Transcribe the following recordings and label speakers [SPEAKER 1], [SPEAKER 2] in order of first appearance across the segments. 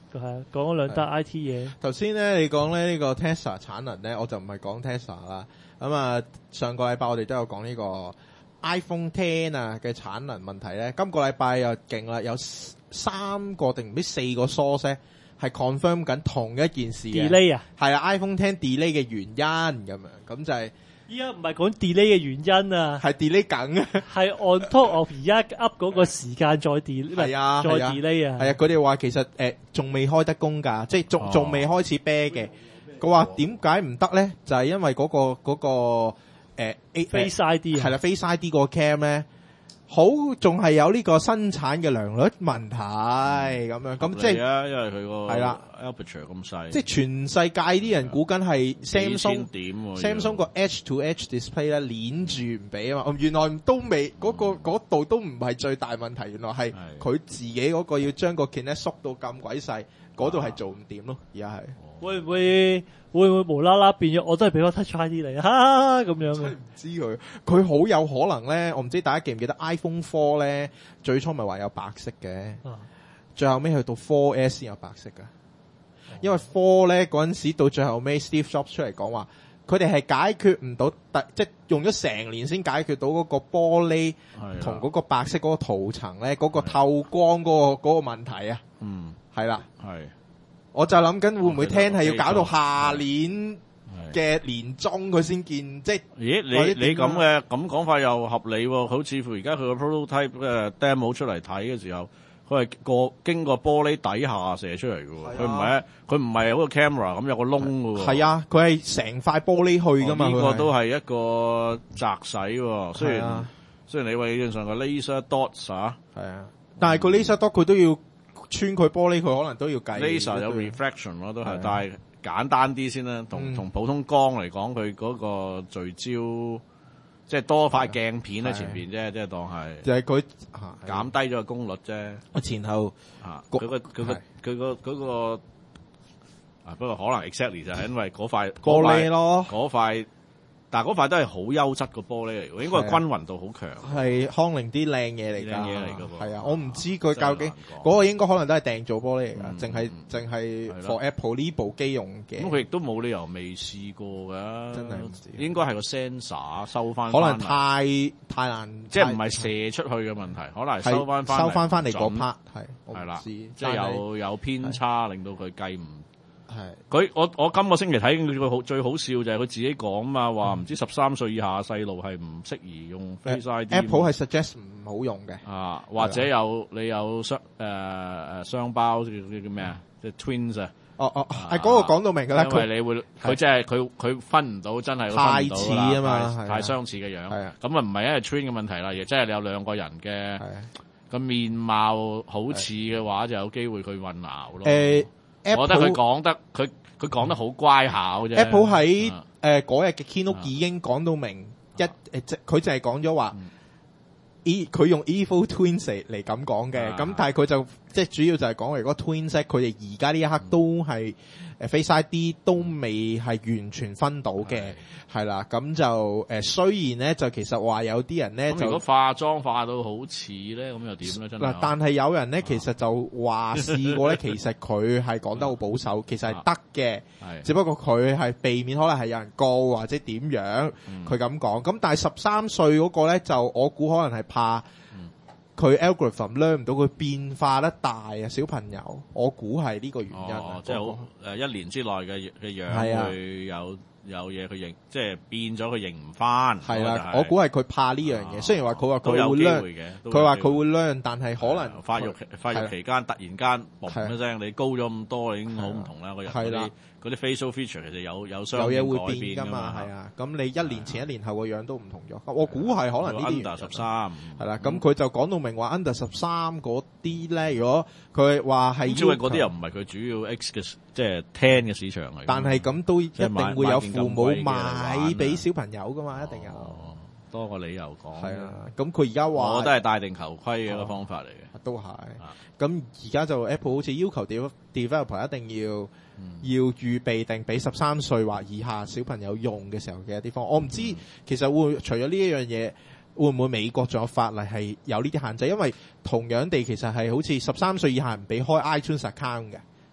[SPEAKER 1] 係講咗兩單 IT 嘢。
[SPEAKER 2] 頭先咧，你講咧呢個 Tesla 產能咧，我就唔係講 Tesla 啦。咁啊，上個禮拜我哋都有講呢個 iPhone X 啊嘅產能問題咧。今個禮拜又勁啦，有3個定唔知4個 source 咧係 confirm 緊同一件事嘅
[SPEAKER 1] delay 啊，
[SPEAKER 2] 係啊 iPhone X delay 嘅原因咁樣，咁就係
[SPEAKER 1] 依家唔係講 delay 嘅原因啊，
[SPEAKER 2] 係 delay 緊嘅。
[SPEAKER 1] 係 on top of 而家 up 嗰個時間再 delay，
[SPEAKER 2] 係啊，
[SPEAKER 1] 再 delay 啊。
[SPEAKER 2] 係啊，佢哋話其實仲未開得工㗎，即係仲未開始啤嘅。佢話點解唔得咧？就係因為嗰個
[SPEAKER 1] Face ID
[SPEAKER 2] 係啦，Face ID 個 cam 咧，仲係有呢個生產嘅良率問題咁樣，咁即係
[SPEAKER 3] 因為佢個
[SPEAKER 2] 係啦
[SPEAKER 3] aperture 咁細，
[SPEAKER 2] 即係全世界啲人估緊係 Samsung 個 Edge to Edge display 咧連住唔俾啊嘛，原來都未嗰度都唔係最大問題，原來係佢自己嗰個要將個 Kinect 縮到咁鬼細，嗰度係做唔掂咯，而家係。
[SPEAKER 1] 會唔會無啦啦變咗？我都係俾個 Touch ID 嚟啊咁樣嘅。
[SPEAKER 2] 唔知佢好有可能咧，我唔知大家記唔記得 iPhone 4咧，最初咪話有白色嘅，最後尾去到 4S 先有白色噶。因為4咧嗰陣時到最後尾 Steve Jobs 出嚟講話，佢哋係解決唔到，即係用咗成年先解決到嗰個玻璃同嗰個白色嗰個塗層咧，嗰個透光嗰個問題啊。係啦，係。我就諗緊會唔會聽係要搞到下年嘅年中佢先見，即係
[SPEAKER 3] 咦？你咁嘅咁講法又合理喎？好似乎而家佢個 prototype 嘅 demo 出嚟睇嘅時候，佢係經過玻璃底下射出嚟嘅喎，佢唔係好個 camera 咁有個窿嘅喎。係
[SPEAKER 2] 啊，佢係成塊玻璃去㗎嘛。
[SPEAKER 3] 呢個都係一個擲洗喎。雖然你話理論上個 laser dots 啊，係啊，
[SPEAKER 2] 但係個 laser dot 佢都要穿佢玻璃，佢可能都要計。
[SPEAKER 3] laser 有 reflection 咯，都係，但係簡單啲先啦。同普通光嚟講，佢嗰個聚焦即係多塊鏡片喺前邊啫，即係當係。就係佢減低咗個功率啫。
[SPEAKER 2] 前後
[SPEAKER 3] 佢個不過可能 exactly 就係因為嗰塊
[SPEAKER 2] 玻璃咯，
[SPEAKER 3] 嗰塊。但係嗰塊都係好優質個玻璃嚟嘅，應該係均勻度好強。係
[SPEAKER 2] 康寧啲靚嘢嚟㗎，
[SPEAKER 3] 靚嘢嚟㗎喎。
[SPEAKER 2] 係啊，我唔知佢究竟嗰個應該可能都係訂做玻璃嚟㗎，淨係 for Apple 呢部機用嘅。
[SPEAKER 3] 咁佢亦都冇理由未試過㗎，真係唔知。應該係個 sensor 收翻，
[SPEAKER 2] 可能太難，
[SPEAKER 3] 即係唔係射出去嘅問題，可能係收翻嚟
[SPEAKER 2] 嗰 part
[SPEAKER 3] 係啦，即係有偏差，令到佢計唔。係我今個星期睇佢最好笑就係佢自己講嘛，話唔知13歲以下細路係唔適宜用 Face ID。
[SPEAKER 2] Apple 係 suggest 唔好用嘅，
[SPEAKER 3] 或者你有雙包叫咩啊？即係 twins 啊。
[SPEAKER 2] 係嗰個講到明㗎啦。
[SPEAKER 3] 因為你會佢即係佢分唔到，真係
[SPEAKER 2] 太似啊嘛，
[SPEAKER 3] 太相似嘅樣。咁啊唔係因為 twin 嘅問題啦，亦即係你有兩個人嘅個面貌好似嘅話，就有機會佢混淆咯。我覺得佢講得好乖巧啫。
[SPEAKER 2] Apple 喺嗰日嘅 keynote 已經講到明佢就係講咗話，佢用 Evil Twins 嚟咁講嘅。咁但係佢就即係主要就係講嚟嗰 Twins，佢哋而家呢一刻都係Face ID 都未係完全分到嘅，係啦。咁就雖然咧就其實話有啲人咧就如
[SPEAKER 3] 果化妝化到好似咧，咁又點咧？真係
[SPEAKER 2] 嗱，但係有人咧其實就話試過咧，其實佢係講得好保守，其實係得嘅，只不過佢係避免可能係有人告或者點樣，佢咁講。咁但係13歲嗰個咧就我估可能係怕佢 algorithm learn 唔到佢變化得大啊，小朋友，我估係呢個原因。
[SPEAKER 3] 即係好1年之內嘅樣會有嘢佢認，即係變咗佢認唔翻。係啦，
[SPEAKER 2] 我估係佢怕呢樣嘢。雖然話佢話佢會 learn，佢話佢會 learn，但係可能
[SPEAKER 3] 發育期間突然間嘣一聲，你高咗咁多，已經好唔同啦。
[SPEAKER 2] 係啦。
[SPEAKER 3] 嗰啲 facial feature 其實有
[SPEAKER 2] 嘢會變㗎嘛，係啊，咁你1年前1年後個樣都唔同咗。我估係可能呢啲
[SPEAKER 3] under 13
[SPEAKER 2] 係啦，咁佢就講到明話 under 13嗰啲咧，如果佢話係
[SPEAKER 3] 因為嗰啲又唔係佢主要 X 嘅，即係10嘅市場嚟。
[SPEAKER 2] 但係咁都一定會有父母買俾小朋友㗎嘛，一定有
[SPEAKER 3] 多個理由講。
[SPEAKER 2] 係啊，咁佢而家話
[SPEAKER 3] 我都係戴定頭盔嘅一個方法嚟嘅，
[SPEAKER 2] 都係。咁而家就 Apple 好似要求 developer 一定要預備定俾13歲或以下小朋友用嘅時候嘅一啲方案。我唔知其實會除咗呢一樣嘢，會唔會美國仲有法例係有呢啲限制？因為同樣地，其實係好似13歲以下唔俾開 iTunes account 嘅，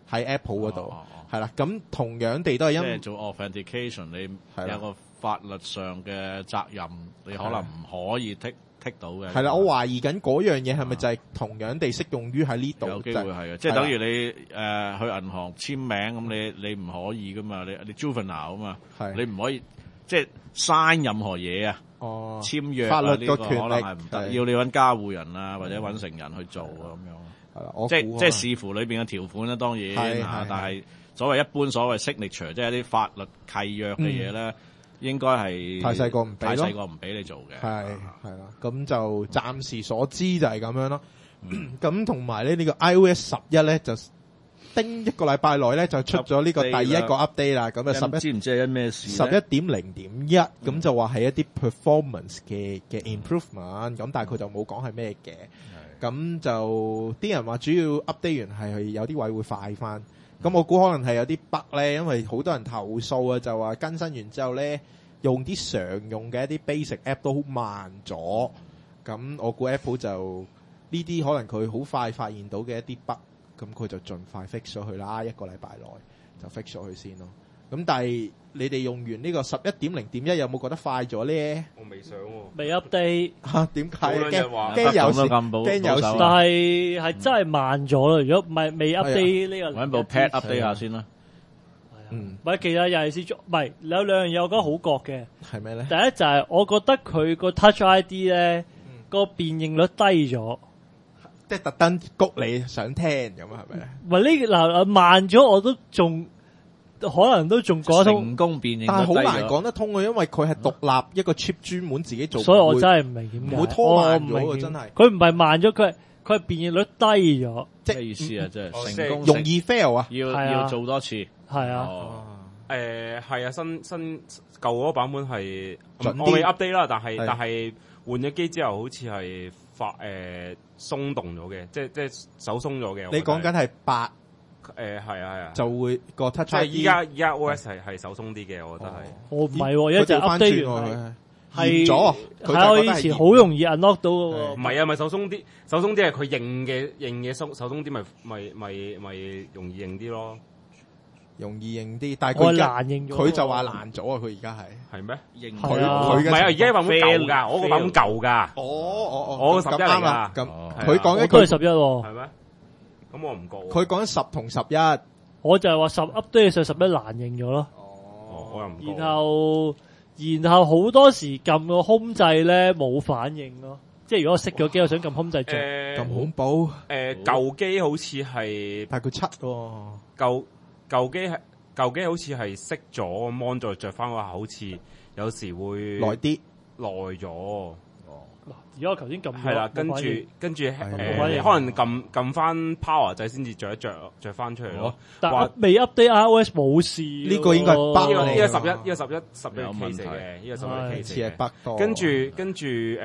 [SPEAKER 2] 喺 Apple 嗰度，係啦。咁同樣地都係因為
[SPEAKER 3] 做 authentication， 你有個法律上嘅責任，你可能唔可以剔到嘅。係啦，我懷疑緊嗰樣嘢係咪就係同樣地適用於喺呢度？有機會係嘅，即係等於你去銀行簽名咁，你唔可以噶嘛？你 juvenile 啊嘛，你唔可以即係 sign 任何嘢啊。簽約
[SPEAKER 2] 法律個權力
[SPEAKER 3] 可能係唔得，要你揾監護人啊，或者揾成人去做啊咁樣。係啦，即係視乎裏邊嘅條款啦，當然。但係所謂一般所謂 signature， 即係一啲法律契約嘅嘢咧，應該係
[SPEAKER 2] 太細個唔俾咯，
[SPEAKER 3] 太細個唔俾你做嘅。係
[SPEAKER 2] 啦，咁就暫時所知就係咁樣咯。咁同埋咧呢個 iOS 11咧就叮一個禮拜內咧就出咗呢個第一個 update 啦。咁啊
[SPEAKER 3] 知唔知係因咩事
[SPEAKER 2] ？11.0.1咁就話係一啲 performance 嘅 improvement，咁但係佢就冇講係咩嘅。咁就啲人話主要 update 完係有啲位會快翻。咁我估可能係有啲 bug 咧，因為好多人投訴啊，就話更新完之後咧，用啲常用嘅一啲 basic app 都慢咗。咁我估 Apple 就呢啲可能佢好快發現到嘅一啲 bug，咁佢就盡快 fix 咗佢啦，一個禮拜內就 fix 咗佢先咯。咁但係你哋用完呢個 11.0.1 有冇覺得快咗咧？
[SPEAKER 4] 我未上喎，
[SPEAKER 1] 未 update
[SPEAKER 2] 嚇？點解？
[SPEAKER 3] 驚有事，驚有事。
[SPEAKER 1] 但係真係慢咗啦。如果唔係未 update 呢個，
[SPEAKER 3] 揾部 pad update 下先啦。
[SPEAKER 1] 唔係，其實尤其是唔係有兩樣嘢我覺得好覺嘅。
[SPEAKER 2] 係咩咧？
[SPEAKER 1] 第一就係我覺得佢個 Touch ID 咧個辨認率低咗。
[SPEAKER 2] 即係特登谷你想聽咁啊？係咪咧？
[SPEAKER 1] 唔係呢嗱慢咗，我都仲可能都仲講得通。
[SPEAKER 3] 成功辨認，
[SPEAKER 2] 但係好難講得通嘅，因為佢係獨立一個 chip 專門自己做。
[SPEAKER 1] 所以我真係唔明點解。
[SPEAKER 2] 唔會拖慢咗，真係。
[SPEAKER 1] 佢唔係慢咗，佢係辨認率低咗。
[SPEAKER 3] 即係意思啊，即係成功
[SPEAKER 2] 容易 fail 啊，
[SPEAKER 3] 要做多次。
[SPEAKER 1] 係啊。
[SPEAKER 4] 係啊，新舊嗰個版本係
[SPEAKER 2] 準啲。
[SPEAKER 4] 我未 update 啦，但係換咗機之後，好似係鬆動咗嘅，即係手鬆咗嘅。
[SPEAKER 2] 你講緊係8？
[SPEAKER 4] 係啊，
[SPEAKER 2] 就會個 touch。
[SPEAKER 4] 即係依家 OS 係手鬆啲嘅，我覺得係。
[SPEAKER 1] 我唔係，而家就 update 完
[SPEAKER 2] 係咗。
[SPEAKER 1] 係我以前好容易 unlock 到嘅喎。
[SPEAKER 4] 唔係啊，咪手鬆啲，手鬆啲係佢認嘅手鬆啲，咪容易認啲咯。
[SPEAKER 2] 容易認啲，但係佢就話爛咗啊！佢而家係
[SPEAKER 4] 咩？
[SPEAKER 2] 認
[SPEAKER 4] 佢唔係啊！而家版本舊㗎，我個版本舊㗎。
[SPEAKER 2] 我
[SPEAKER 4] 個11嚟㗎。
[SPEAKER 2] 咁佢講緊
[SPEAKER 1] 都係11喎。
[SPEAKER 4] 係咩？咁我唔覺。
[SPEAKER 2] 佢講緊10同11，
[SPEAKER 1] 我就係話10 update 上11難認咗咯。
[SPEAKER 4] 我又唔覺。
[SPEAKER 1] 然後好多時撳個 home 掣咧冇反應咯，即係如果我熄咗機，我想撳 home 掣着，
[SPEAKER 2] 咁恐怖。
[SPEAKER 4] 舊機好似係，
[SPEAKER 2] 但係佢7喎。
[SPEAKER 4] 舊機好似係熄咗 mon 再着翻嗰下，好似有時會
[SPEAKER 2] 耐啲，
[SPEAKER 4] 耐咗。
[SPEAKER 1] 而家我頭先撳
[SPEAKER 4] 係啦，跟住可能撳翻 power 掣先至着翻出嚟咯。
[SPEAKER 1] 但係未 update iOS 冇事，
[SPEAKER 2] 呢個應該係 bug 嚟。
[SPEAKER 4] 呢個11 case 嘅，呢個11 case
[SPEAKER 2] 係 bug 多。
[SPEAKER 4] 跟住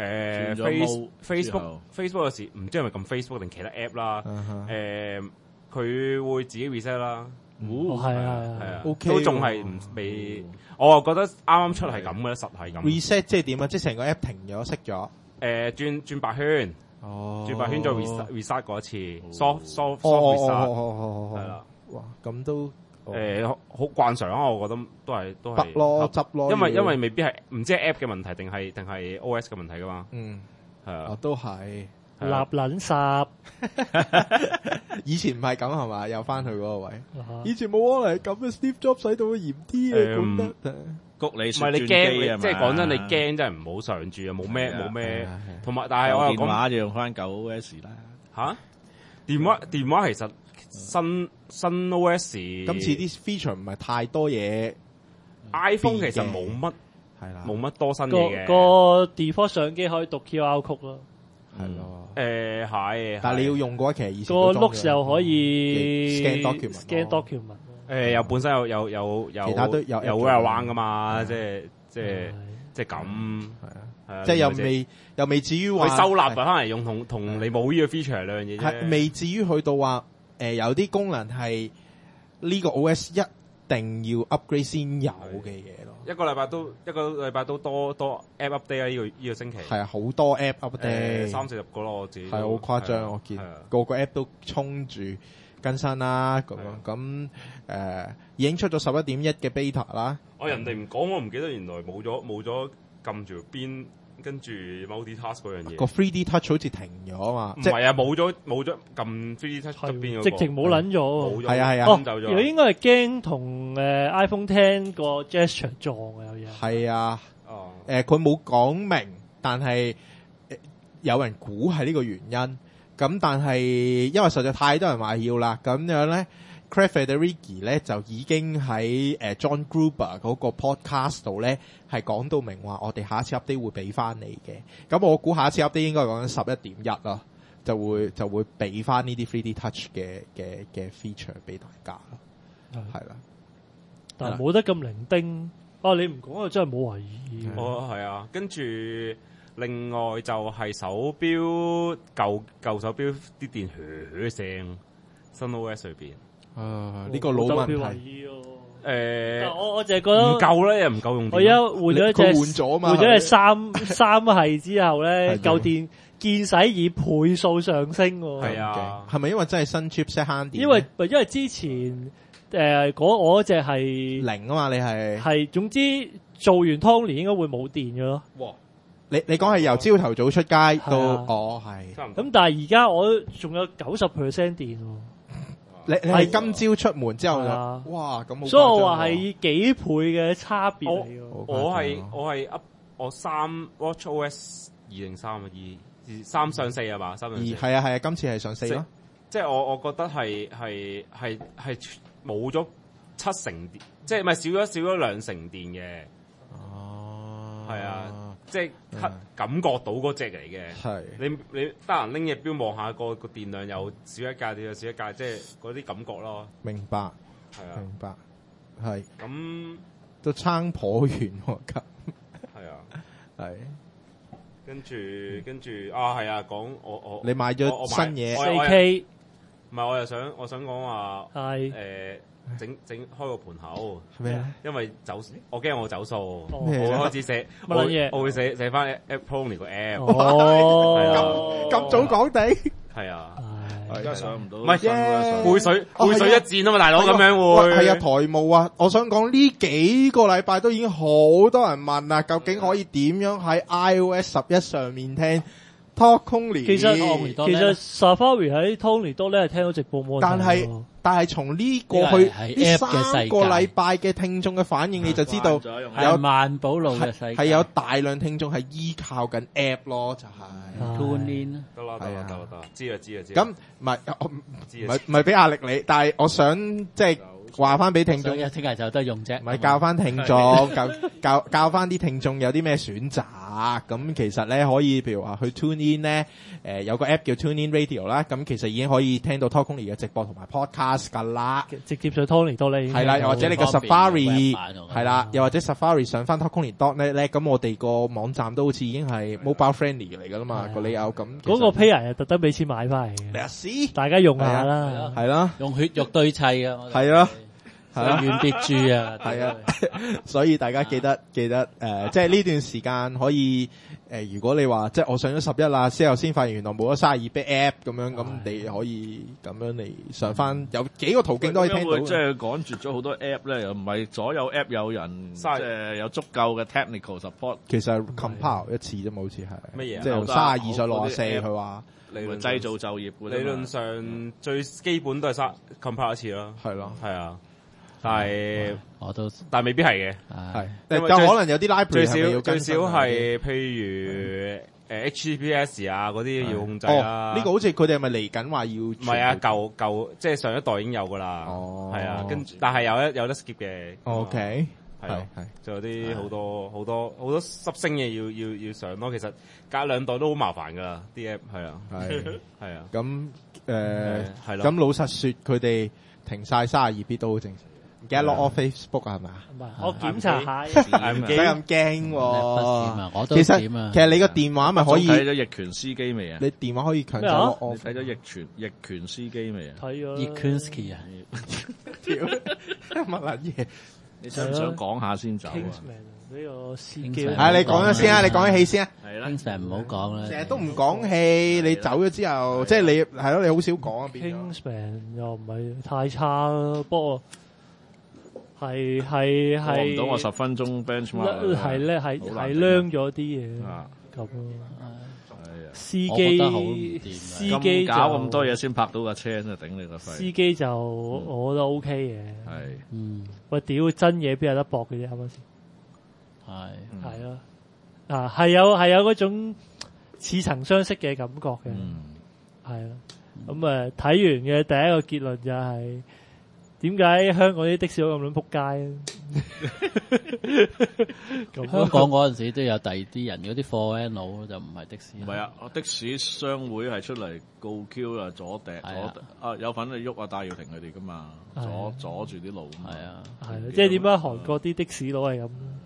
[SPEAKER 4] Facebook 有時唔知係咪撳 Facebook 定其他 app 啦。佢會自己 reset 啦。
[SPEAKER 1] 係啊，
[SPEAKER 4] 都仲係未。我覺得啱啱出係咁嘅，實係咁。
[SPEAKER 2] reset 即係點啊？即係成個 app 停咗，熄咗。
[SPEAKER 4] 轉白圈，轉白圈再 reset 過一次，soft reset，
[SPEAKER 2] 係
[SPEAKER 4] 啦。
[SPEAKER 2] 哇，咁都
[SPEAKER 4] 好慣常啊！我覺得都係
[SPEAKER 2] 得咯，執咯。
[SPEAKER 4] 因為未必係唔知係 app 嘅問題定係 OS 嘅問題噶嘛。係啊，
[SPEAKER 2] 都係。
[SPEAKER 1] 立撚霎，
[SPEAKER 2] 以前唔係咁係嘛？又翻去嗰個位。以前冇可能咁嘅 Steve Jobs 使到嚴啲嘅咁得。
[SPEAKER 3] 谷你
[SPEAKER 4] 唔係你驚，即係講真，你驚真係唔好上住啊！冇咩，同埋但係我又講
[SPEAKER 3] 電話就用翻舊 OS 啦。
[SPEAKER 4] 吓，電話其實新 OS
[SPEAKER 2] 今次啲 feature 唔係太多嘢。
[SPEAKER 4] iPhone 其實冇乜多新嘢嘅。
[SPEAKER 1] 個 default 相機可以讀 QR code 咯。
[SPEAKER 2] 係咯，
[SPEAKER 4] 係，
[SPEAKER 2] 但係你要用嘅話，其實以前
[SPEAKER 1] 個 looks 又可以
[SPEAKER 2] scan document，
[SPEAKER 4] 又本身有
[SPEAKER 2] 其他都有
[SPEAKER 4] around 噶嘛，即係咁，係啊，
[SPEAKER 2] 即係又未至於話
[SPEAKER 4] 佢收納翻嚟用同你冇呢個 feature 兩樣嘢啫，
[SPEAKER 2] 係未至於去到話有啲功能係呢個 OS 一定要 upgrade 先有嘅嘢咯。
[SPEAKER 4] 一個禮拜都多 app update 啊！呢個星期
[SPEAKER 2] 係啊，好多 app update，
[SPEAKER 4] 30-40個咯，我自己
[SPEAKER 2] 係好誇張，我見個 app 都衝住更新啦，咁樣咁已經出咗11.1嘅 beta 啦。
[SPEAKER 4] 人哋唔講，我唔記得原來冇咗撳住邊，跟住 multitask 嗰樣嘢。
[SPEAKER 2] 個 3D touch 好似停咗啊嘛，
[SPEAKER 4] 唔係啊，冇咗撳 3D touch 側邊嗰個，
[SPEAKER 1] 直情冇撚咗。
[SPEAKER 2] 係啊，
[SPEAKER 1] 哦，
[SPEAKER 4] 走咗。
[SPEAKER 1] 如果應該係驚同iPhone X 個 gesture 撞啊，有嘢。
[SPEAKER 2] 係啊，佢冇講明，但係有人估係呢個原因。咁但係因為實在太多人話要啦，咁樣咧 Craig Federighi 咧就已經喺John Gruber 嗰個 podcast 度咧係講到明話，我哋下一次 update 會俾翻你嘅。咁我估下一次 update 應該係講緊11.1啦，就會俾翻呢啲 3D touch 嘅 feature 俾大家咯，係啦。
[SPEAKER 1] 但係冇得咁零丁。你唔講我真係冇懷疑。
[SPEAKER 4] 係啊，跟住。另外就係手錶舊手錶啲電噓聲，新 OS 裏邊
[SPEAKER 2] 呢個老問題。
[SPEAKER 1] 我淨係覺得
[SPEAKER 4] 唔夠咧，又唔夠用電。
[SPEAKER 1] 我而家換咗一隻，
[SPEAKER 2] 換咗嘛，
[SPEAKER 1] 換咗隻三系之後咧，舊電見使以倍數上升。
[SPEAKER 4] 係啊，
[SPEAKER 2] 係咪因為真係新 chipset 慳電？
[SPEAKER 1] 因為之前我嗰隻係
[SPEAKER 2] 0啊嘛，你
[SPEAKER 1] 係總之做完 Tony 應該會冇電嘅咯。
[SPEAKER 2] 哇！你講係由朝頭早出街到係
[SPEAKER 1] 咁，但係而家我仲有90% 電。
[SPEAKER 2] 你係今朝出門之後哇咁，
[SPEAKER 1] 所以我話係幾倍嘅差別嚟嘅。
[SPEAKER 4] 我係我3 WatchOS 203啊，3上4係嘛？3上4
[SPEAKER 2] 係啊，今次係上4咯。
[SPEAKER 4] 即係我覺得係冇咗7成電，即係咪少咗2成電嘅？係啊，即係感覺到嗰隻嚟嘅。係你得閒拎隻錶望下個電量又少一格，又少一格，即係嗰啲感覺咯。
[SPEAKER 2] 明白，
[SPEAKER 4] 係啊，
[SPEAKER 2] 明白，係
[SPEAKER 4] 咁
[SPEAKER 2] 都差頗遠喎，咁
[SPEAKER 4] 係啊，
[SPEAKER 2] 係。
[SPEAKER 4] 跟住係啊，講我
[SPEAKER 2] 你買咗新嘢
[SPEAKER 1] 4K，
[SPEAKER 4] 唔係我想講話係整開個盤口
[SPEAKER 2] 係咩？
[SPEAKER 4] 因為我驚我走數，我開始寫
[SPEAKER 1] 乜撚嘢？
[SPEAKER 4] 我會寫翻 Pony 個 app。
[SPEAKER 2] 咁早講地
[SPEAKER 4] 係啊，
[SPEAKER 3] 而家上唔到，
[SPEAKER 4] 唔係背水一戰啊嘛，大佬咁樣會
[SPEAKER 2] 係啊，台務啊！我想講呢幾個禮拜都已經好多人問啦，究竟可以點樣喺 iOS 11上面聽 Talk Only？
[SPEAKER 1] 其實 Safari 喺 Tony 多咧係聽到直播冇問題。
[SPEAKER 2] 但係從呢過去呢3個禮拜嘅聽眾嘅反應，你就知道有
[SPEAKER 5] 萬寶路嘅世界，
[SPEAKER 2] 係有大量聽眾係依靠緊 app 咯，就係
[SPEAKER 5] Tune In
[SPEAKER 4] 得啦，知啦。
[SPEAKER 2] 咁唔係俾壓力你，但係我想即係話翻俾聽眾，
[SPEAKER 5] 聽日就得用啫，
[SPEAKER 2] 唔係教翻聽眾，教翻啲聽眾有啲咩選擇。咁其實咧可以，譬如話去 Tune In 咧，有個 app 叫 Tune In Radio 啦，咁其實已經可以聽到 Talk Only 嘅直播同埋 podcast 噶啦，
[SPEAKER 1] 直接上 Tony 多咧，
[SPEAKER 2] 係啦，又或者你個 Safari 係啦，又或者 Safari 上翻 Talk Only.net 咧，咁我哋個網站都好似已經係 mobile friendly 嚟噶啦嘛，個理由咁。嗰
[SPEAKER 1] 個 player 係特登俾錢買翻嚟嘅，大家用下啦，
[SPEAKER 2] 係啦，
[SPEAKER 5] 用血肉對砌嘅，
[SPEAKER 2] 係咯。係啦，
[SPEAKER 5] 遠別住啊，
[SPEAKER 2] 係啊，所以大家記得，即係呢段時間可以，如果你話即係我上咗11啦，之後先發現原來冇咗32bit app 咁樣，咁你可以咁樣嚟上翻，有幾個途徑都可以聽到。
[SPEAKER 3] 即係趕絕咗好多 app 咧，又唔係所有 app 有人即係有足夠嘅 technical support。
[SPEAKER 2] 其實 compile 一次啫嘛，好似係
[SPEAKER 4] 乜嘢？
[SPEAKER 2] 即係由32上64，佢話
[SPEAKER 3] 理論製造就業。
[SPEAKER 4] 理論上最基本都係compile 一次咯。
[SPEAKER 2] 係咯，
[SPEAKER 4] 係啊。但係但係未必係嘅，
[SPEAKER 2] 係，但可能有啲 library
[SPEAKER 4] 最少係譬如HTTPS 啊嗰啲要控制啦。
[SPEAKER 2] 呢個好似佢哋係咪嚟緊話要？唔
[SPEAKER 4] 係啊，舊即係上一代已經有噶啦。係啊，跟住但係有得 skip 嘅。
[SPEAKER 2] OK，
[SPEAKER 4] 係，仲有啲好多濕星嘢要上咯。其實隔2代都好麻煩噶啲 app， 係啊，係啊。
[SPEAKER 2] 咁
[SPEAKER 4] 係咯。
[SPEAKER 2] 咁老實說，佢哋停晒32bit都好正常。get log off Facebook 係咪？
[SPEAKER 1] 唔係，我檢查下。
[SPEAKER 2] 唔使咁驚喎。
[SPEAKER 5] 我都點啊？
[SPEAKER 2] 其實你個電話咪可以
[SPEAKER 3] 睇咗逆權司機未啊？
[SPEAKER 2] 你電話可以強制 log off。
[SPEAKER 3] 你睇咗逆權司機未啊？
[SPEAKER 1] 睇咗。
[SPEAKER 5] Yekensky 啊？
[SPEAKER 2] 屌乜撚嘢？
[SPEAKER 3] 你想唔想講下先走啊？
[SPEAKER 1] 呢個司機。
[SPEAKER 5] Kingsman
[SPEAKER 2] 係你講咗先啊，你講起戲先啊。
[SPEAKER 3] 係啦，
[SPEAKER 5] Kingsman 唔好講啦，
[SPEAKER 2] 成日都唔講戲，你走咗之後，即係你係咯，你好少講啊。變咗
[SPEAKER 1] Kingsman 又唔係太差咯，不過係
[SPEAKER 3] 過唔到我10分鐘 benchmark
[SPEAKER 1] 係咧係
[SPEAKER 3] 好難
[SPEAKER 1] 靚咗啲嘢
[SPEAKER 3] 啊
[SPEAKER 1] 咁咯。
[SPEAKER 3] 係啊，
[SPEAKER 1] 司
[SPEAKER 5] 我覺得好唔
[SPEAKER 1] 機
[SPEAKER 5] 掂啊
[SPEAKER 1] 司機
[SPEAKER 3] 咁搞咁多嘢先拍到架車，真係頂你個肺。
[SPEAKER 1] 司機就我覺得 OK 嘅。
[SPEAKER 3] 係
[SPEAKER 5] 嗯
[SPEAKER 1] 喂，屌真嘢邊有得搏嘅啫，啱唔啱先？
[SPEAKER 5] 係
[SPEAKER 1] 係咯，啊係有嗰種似曾相識嘅感覺嘅，係咯。咁睇完嘅第一個結論就係點解香港啲的士佬咁撚仆街
[SPEAKER 5] 香港嗰陣時都有第二啲人，嗰啲貨 N 佬就唔係的士。
[SPEAKER 3] 唔係啊？的士商會係出嚟告 Q 啊，阻有份去喐啊，戴耀廷佢哋噶嘛，阻住啲路。
[SPEAKER 5] 係啊，
[SPEAKER 1] 係即係點解韓國啲的士佬係咁？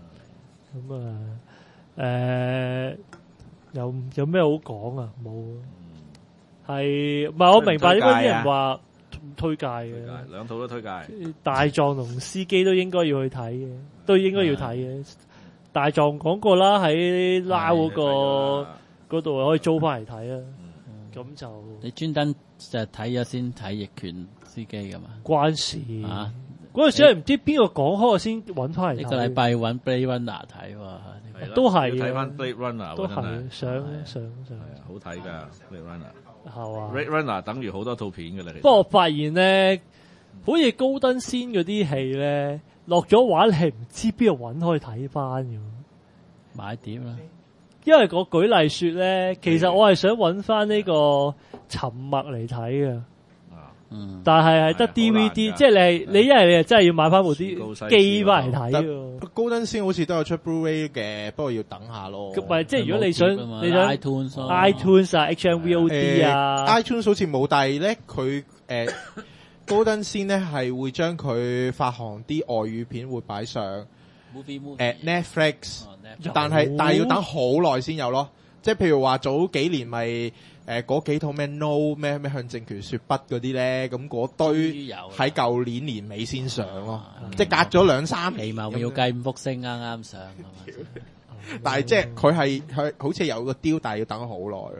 [SPEAKER 1] 咁有咩好講啊？冇，係唔係我明白點解啲人話推介嘅？
[SPEAKER 3] 兩套都推介。
[SPEAKER 1] 大壯同司機都應該要去睇嘅，都應該要睇嘅。大壯講過啦，喺撈嗰度可以租翻嚟睇啊。咁就
[SPEAKER 5] 你專登就睇咗先睇逆權司機噶嘛？
[SPEAKER 1] 關事
[SPEAKER 5] 啊！
[SPEAKER 1] 嗰陣時係唔知邊個講開，我先揾翻嚟睇。
[SPEAKER 5] 呢個禮拜揾 Blade Runner 睇喎，
[SPEAKER 1] 都係
[SPEAKER 3] 睇翻 Blade Runner，
[SPEAKER 1] 都係上，
[SPEAKER 3] 係啊，好睇㗎 Blade Runner。
[SPEAKER 1] 係嘛
[SPEAKER 3] Blade Runner 等於好多套片㗎啦。
[SPEAKER 1] 不過我發現咧，好似高登仙嗰啲戲咧，落咗畫你係唔知邊度揾可以睇翻嘅。
[SPEAKER 5] 買碟啦。
[SPEAKER 1] 因為我舉例說咧，其實我係想揾翻呢個沉默嚟睇嘅。但係得 DVD，即係你一係你真係要買翻部啲機翻嚟睇喎。
[SPEAKER 2] 高登先好似都有出 Blu-ray 嘅，不過要等下咯。
[SPEAKER 1] 咁咪即係如果你想
[SPEAKER 5] iTunes
[SPEAKER 1] 啊 HMVOD 啊
[SPEAKER 2] ，iTunes 好似冇，但係咧佢高登先咧係會將佢發行啲外語片會擺上 Netflix，但係要等好耐先有咯。即係譬如話早幾年咪嗰幾套咩 No 咩向政權說不嗰啲咧，咁嗰堆喺舊年年尾先上咯，即係隔咗2-3年。
[SPEAKER 5] 奇妙計5福星啱啱上，
[SPEAKER 2] 但係即係佢好似有個雕，但係要等好耐咯。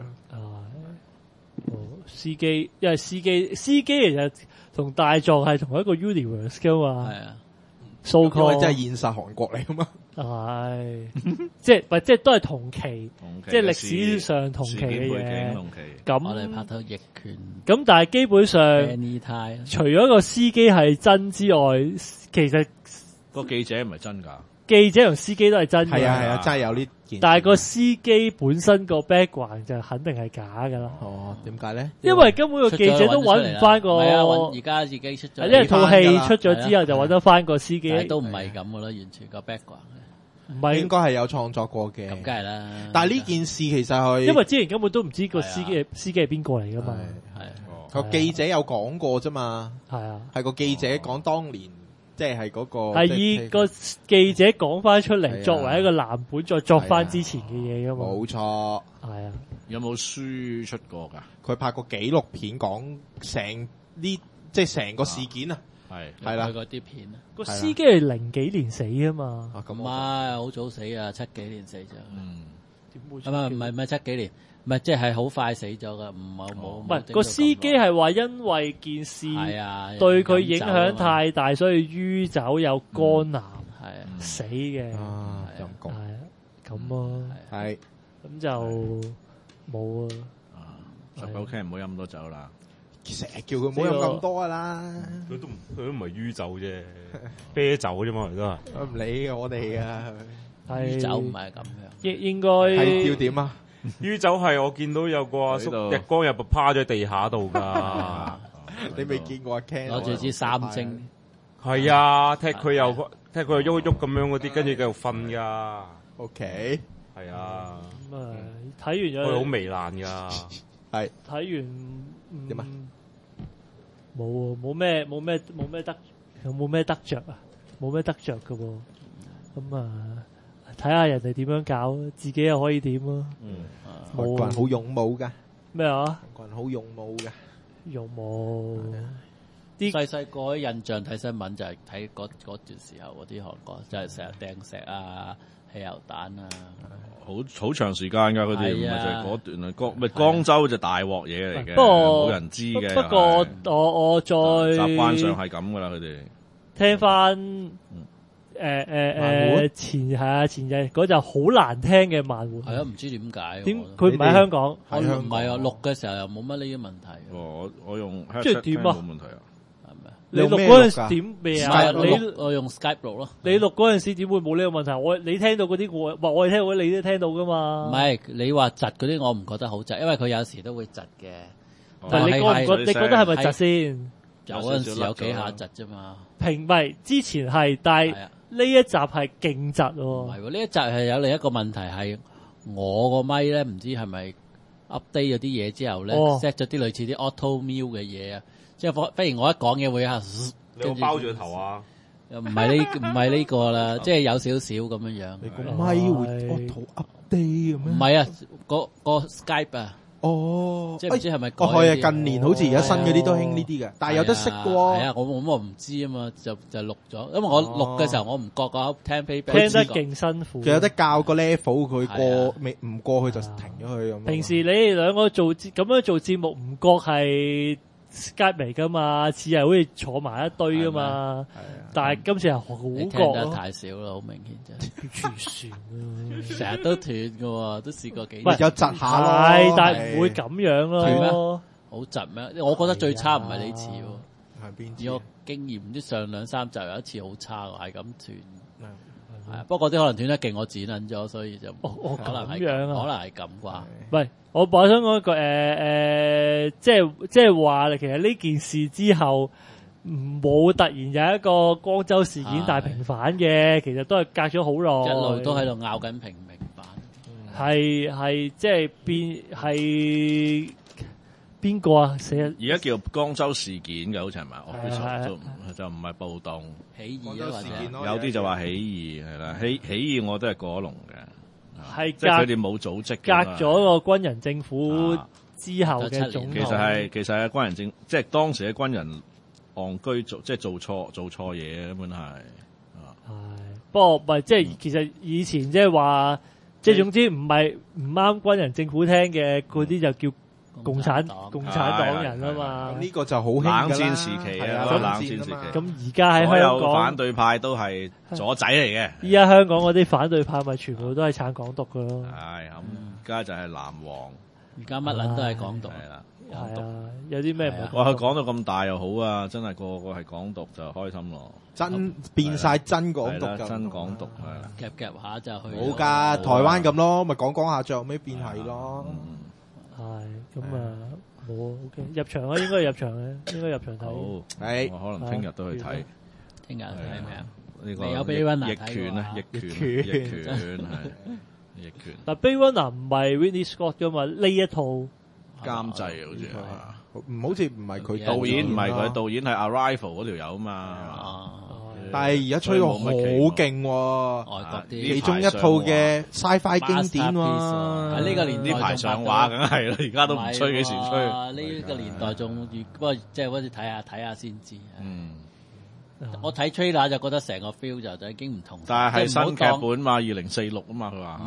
[SPEAKER 1] 司機，因為司機其實同大壯係同一個 universe 噶嘛。係啊，so called
[SPEAKER 2] 因為真係現實韓國嚟噶嘛。
[SPEAKER 1] 係，即係都係同期，即係歷史上同期嘅嘢。咁
[SPEAKER 5] 我哋拍到逆權。
[SPEAKER 1] 咁但係基本上，除咗個司機係真之外，其實
[SPEAKER 3] 個記者唔係真㗎。
[SPEAKER 1] 記者同司機都係真嘅。
[SPEAKER 2] 係啊，真係有呢件。
[SPEAKER 1] 但係個司機本身個 background 就肯定係假㗎啦。
[SPEAKER 2] 哦，點解咧？
[SPEAKER 1] 因為根本個記者都揾唔翻個。
[SPEAKER 5] 係啊，而家自己出咗。
[SPEAKER 1] 因為套戲出咗之後就揾得翻個司機。
[SPEAKER 5] 都唔係咁㗎啦，完全個 background。
[SPEAKER 2] 唔係應該係有創作過嘅，
[SPEAKER 5] 咁梗係啦。
[SPEAKER 2] 但係呢件事其實係
[SPEAKER 1] 因為之前根本都唔知個司機係邊個嚟噶嘛，
[SPEAKER 2] 係個記者有講過啫嘛，
[SPEAKER 1] 係啊，
[SPEAKER 2] 係個記者講當年即係嗰個
[SPEAKER 1] 係以個記者講翻出嚟作為一個藍本，再作翻之前嘅嘢噶嘛，
[SPEAKER 2] 冇錯，
[SPEAKER 1] 係啊。
[SPEAKER 3] 有冇書出過㗎？
[SPEAKER 2] 佢拍過紀錄片講成呢即係成個事件啊。係啦，
[SPEAKER 5] 嗰啲片
[SPEAKER 1] 個司機係零幾年死啊嘛，
[SPEAKER 5] 咁啊好早死啊，7幾年死咗。
[SPEAKER 1] 點會？
[SPEAKER 5] 唔係7幾年，唔係即係好快死咗噶，唔
[SPEAKER 1] 係個司機係話因為件事對佢影響太大，所以酗酒有肝癌死嘅。
[SPEAKER 2] 陰公
[SPEAKER 1] 係啊，咁咯，
[SPEAKER 2] 係
[SPEAKER 1] 咁就冇啊。
[SPEAKER 3] 19K 唔好飲咁多酒啦。
[SPEAKER 2] 成日叫佢唔好飲咁多噶啦，
[SPEAKER 4] 佢都唔係酗酒啫，啤酒啫嘛，佢都係。
[SPEAKER 2] 唔理我哋噶，
[SPEAKER 5] 酗酒唔係咁樣，
[SPEAKER 1] 應該
[SPEAKER 2] 係要點啊？
[SPEAKER 4] 酗酒係我見到有個阿叔日光日白趴咗喺地下度噶，
[SPEAKER 2] 你未見過阿 Ken
[SPEAKER 5] 攞住支3精，
[SPEAKER 4] 係啊，踢佢又喐喐咁樣嗰啲，跟住繼續瞓噶。
[SPEAKER 2] OK，
[SPEAKER 4] 係啊，
[SPEAKER 1] 咁啊睇完咗，
[SPEAKER 4] 佢好糜爛噶，
[SPEAKER 2] 係
[SPEAKER 1] 睇完
[SPEAKER 2] 點啊？
[SPEAKER 1] 冇咩得，有冇咩得着啊？冇咩得着噶喎，咁啊睇下人哋點樣搞，自己又可以點啊？
[SPEAKER 2] 韓國人好勇武噶，
[SPEAKER 1] 咩啊？
[SPEAKER 2] 韓國人好勇武噶，
[SPEAKER 1] 勇武啲
[SPEAKER 5] 細個啲印象睇新聞就係睇嗰段時候嗰啲韓國，就係成日掟石啊、汽油彈啊，
[SPEAKER 3] 好長時間㗎，佢哋唔係就係嗰段啊。江州就大鑊嘢嚟嘅，
[SPEAKER 1] 不過
[SPEAKER 3] 冇人知嘅。
[SPEAKER 1] 不過我再
[SPEAKER 3] 習慣上係咁㗎啦，佢哋
[SPEAKER 1] 聽翻前日嗰就好難聽嘅慢活。
[SPEAKER 5] 係啊，唔知點解。
[SPEAKER 1] 點佢唔喺香港？
[SPEAKER 5] 我唔係啊，錄嘅時候又冇乜呢啲問題。
[SPEAKER 3] 我用
[SPEAKER 1] 即係點啊？
[SPEAKER 3] 冇問題啊。
[SPEAKER 5] 係咪？
[SPEAKER 1] 你錄嗰陣時點咩啊？
[SPEAKER 5] 我用 Skype 錄咯。
[SPEAKER 1] 你錄嗰陣時點會冇呢個問題？你聽到嗰啲我哋聽到你都聽到噶嘛？
[SPEAKER 5] 唔係你話窒嗰啲，我唔覺得好窒，因為佢有時都會窒嘅。
[SPEAKER 1] 但係你覺得係咪窒先？
[SPEAKER 5] 有嗰陣時有幾下窒啫嘛。
[SPEAKER 1] 唔係之前係，但係呢一集係勁窒喎。
[SPEAKER 5] 唔係喎，呢一集係有另一個問題係我個咪咧，唔知係咪 update 咗啲嘢之後咧 set 咗啲類似啲 auto mute 嘅嘢啊，即係忽然我一講嘢會嚇，
[SPEAKER 4] 你有包住個頭啊？
[SPEAKER 5] 唔係呢個啦，即係有少少咁樣樣。
[SPEAKER 2] 你個咪會 auto update 咁咩？
[SPEAKER 5] 唔係啊，個 Skype 啊。
[SPEAKER 2] 哦，
[SPEAKER 5] 即係唔知係咪？
[SPEAKER 2] 係啊，近年好似而家新嗰啲都興呢啲嘅，但係有得識嘅喎。
[SPEAKER 5] 係啊，我唔知啊嘛，就錄咗，因為我錄嘅時候我唔覺個聽 playback
[SPEAKER 1] 聽得勁辛苦。
[SPEAKER 2] 佢有得教個 level，佢過未唔過去就停咗佢咁。
[SPEAKER 1] 平時你哋兩個咁樣做節目，唔覺係 Skype 嚟噶嘛？似係好似坐埋一堆噶嘛？但係今次係好覺
[SPEAKER 5] 得太少啦，好明顯真係
[SPEAKER 1] 傳船
[SPEAKER 5] 成日都斷嘅喎，都試過幾。
[SPEAKER 2] 有窒下咯，
[SPEAKER 1] 但係唔會咁樣咯。
[SPEAKER 5] 好窒咩？我覺得最差唔係呢次喎。
[SPEAKER 2] 係邊次？
[SPEAKER 5] 以我經驗，唔知上兩三集有一次好差喎，係咁斷。係不過啲可能斷得勁，我剪撚咗，所以就可能係咁樣，可能係咁啩。
[SPEAKER 1] 唔係，我想講一個即係話，其實呢件事之後冇突然有一個光州事件大平反嘅，其實都係隔咗好耐，
[SPEAKER 5] 一路都喺度拗緊平反。
[SPEAKER 1] 係即係邊個啊？
[SPEAKER 3] 而家叫江州事件嘅，好似係咪？就唔係暴動
[SPEAKER 5] 起義啊，或者
[SPEAKER 3] 有啲就話起義係啦，起義我都係過龍嘅，
[SPEAKER 1] 係
[SPEAKER 3] 即係佢哋冇組織，
[SPEAKER 1] 隔咗個軍人政府之後嘅總統。
[SPEAKER 3] 其實係軍人政，即係當時嘅軍人戇居即係做錯嘢，根本係。
[SPEAKER 1] 不過唔係即係其實以前即係話，即係總之唔啱軍人政府聽嘅嗰啲就叫共產黨人啊嘛。
[SPEAKER 2] 咁呢個就好興
[SPEAKER 3] 冷戰時期啊，冷戰時期。
[SPEAKER 1] 咁而家喺香港，
[SPEAKER 3] 所有反對派都係左仔嚟嘅。
[SPEAKER 1] 依家香港嗰啲反對派咪全部都係撐港獨噶咯。
[SPEAKER 3] 係咁，而家就係藍黃。
[SPEAKER 5] 而家乜撚都係港獨。
[SPEAKER 3] 係啦，
[SPEAKER 1] 係啊，有啲咩唔好講？
[SPEAKER 3] 哇！佢講到咁大又好啊，真係個個係港獨就開心咯。
[SPEAKER 2] 真變晒真港獨㗎，
[SPEAKER 3] 真港獨係。
[SPEAKER 5] 夾下就去。
[SPEAKER 2] 冇㗎，台灣咁咯，咪講下，最後尾變係咯。
[SPEAKER 1] 係咁啊，冇 OK 入場啊，應該入場嘅，應該入場睇。
[SPEAKER 3] 好，我可能聽日都去睇。
[SPEAKER 5] 聽日睇咩啊？
[SPEAKER 3] 呢個
[SPEAKER 5] 有Blade Runner
[SPEAKER 3] 逆權啊，逆權係逆權。
[SPEAKER 1] 但Blade Runner唔係 Ridley Scott 㗎嘛？呢一套
[SPEAKER 3] 監製好似係。
[SPEAKER 2] 好似唔係佢
[SPEAKER 3] 導演，唔係佢導演係 Arrival 嗰條友啊嘛。
[SPEAKER 2] 但係而家吹到好勁喎，
[SPEAKER 5] 外國啲
[SPEAKER 2] 其中一套嘅 Sci-Fi 經典喎。
[SPEAKER 5] 喺呢個年代
[SPEAKER 3] 呢排上畫梗係啦，而家都唔吹幾時吹。
[SPEAKER 5] 呢個年代仲不過即係好似睇下先知。我睇 trailer 就覺得成個 feel 就已經唔同。
[SPEAKER 3] 但係新劇本嘛，2046啊嘛，佢話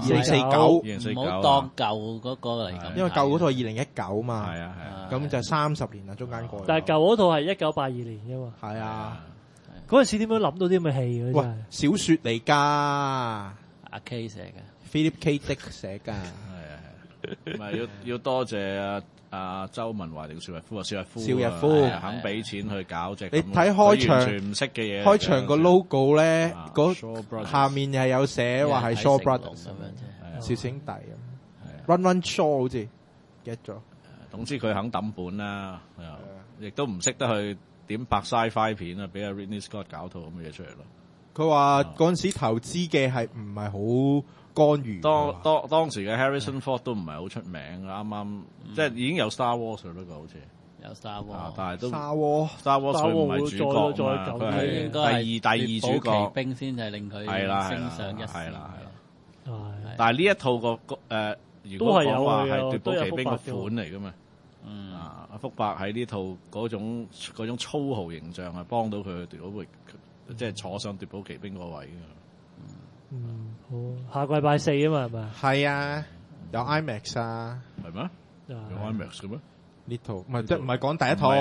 [SPEAKER 2] 2049，
[SPEAKER 5] 唔好當舊嗰個嚟咁。
[SPEAKER 2] 因為舊嗰套係2019嘛。
[SPEAKER 3] 係啊，
[SPEAKER 2] 咁就30年啦，中間過。
[SPEAKER 1] 但係舊嗰套係1982年啫嘛。
[SPEAKER 2] 係啊。
[SPEAKER 1] 嗰陣時點樣諗到啲咁嘅戲嘅？
[SPEAKER 2] 喂，小說嚟㗎，
[SPEAKER 5] 阿 K 寫嘅
[SPEAKER 2] ，Philip K. Dick 寫㗎。
[SPEAKER 3] 係，唔係要多謝阿周文懷定邵逸夫啊，
[SPEAKER 2] 邵逸夫
[SPEAKER 3] 肯俾錢去搞隻。
[SPEAKER 2] 你睇開場
[SPEAKER 3] 完全唔識嘅嘢，
[SPEAKER 2] 開場個 logo 咧，下面係有寫話係 Shaw Brothers，小兄弟咁。Run Shaw 好似 get 咗。
[SPEAKER 3] 總之佢肯抌本啦，亦都唔識得去點拍 Sci-Fi 片啊，俾阿 Ridley Scott 搞套咁嘅嘢出嚟咯。
[SPEAKER 2] 佢話嗰陣時投資嘅係唔係好干預？
[SPEAKER 3] 當時嘅 Harrison Ford 都唔係好出名，啱啱即係已經有 Star Wars 啦，不過好似
[SPEAKER 5] 有 Star Wars，
[SPEAKER 3] 但係都
[SPEAKER 2] Star
[SPEAKER 3] Wars 佢唔係主角嘛，佢係第二主角。
[SPEAKER 5] 奇兵先係令佢升上一線。
[SPEAKER 3] 係啦。但係呢一套個如果講話係奪寶奇兵個款嚟噶嘛， 福伯喺呢套嗰種粗豪形象係幫到佢奪寶即係坐上奪寶奇兵嗰位嘅。
[SPEAKER 1] 好，下個禮拜4啊嘛，係咪？
[SPEAKER 2] 係啊，有 IMAX 啊，
[SPEAKER 3] 係咩？有 IMAX 嘅咩？
[SPEAKER 2] 呢套唔係唔係講第一套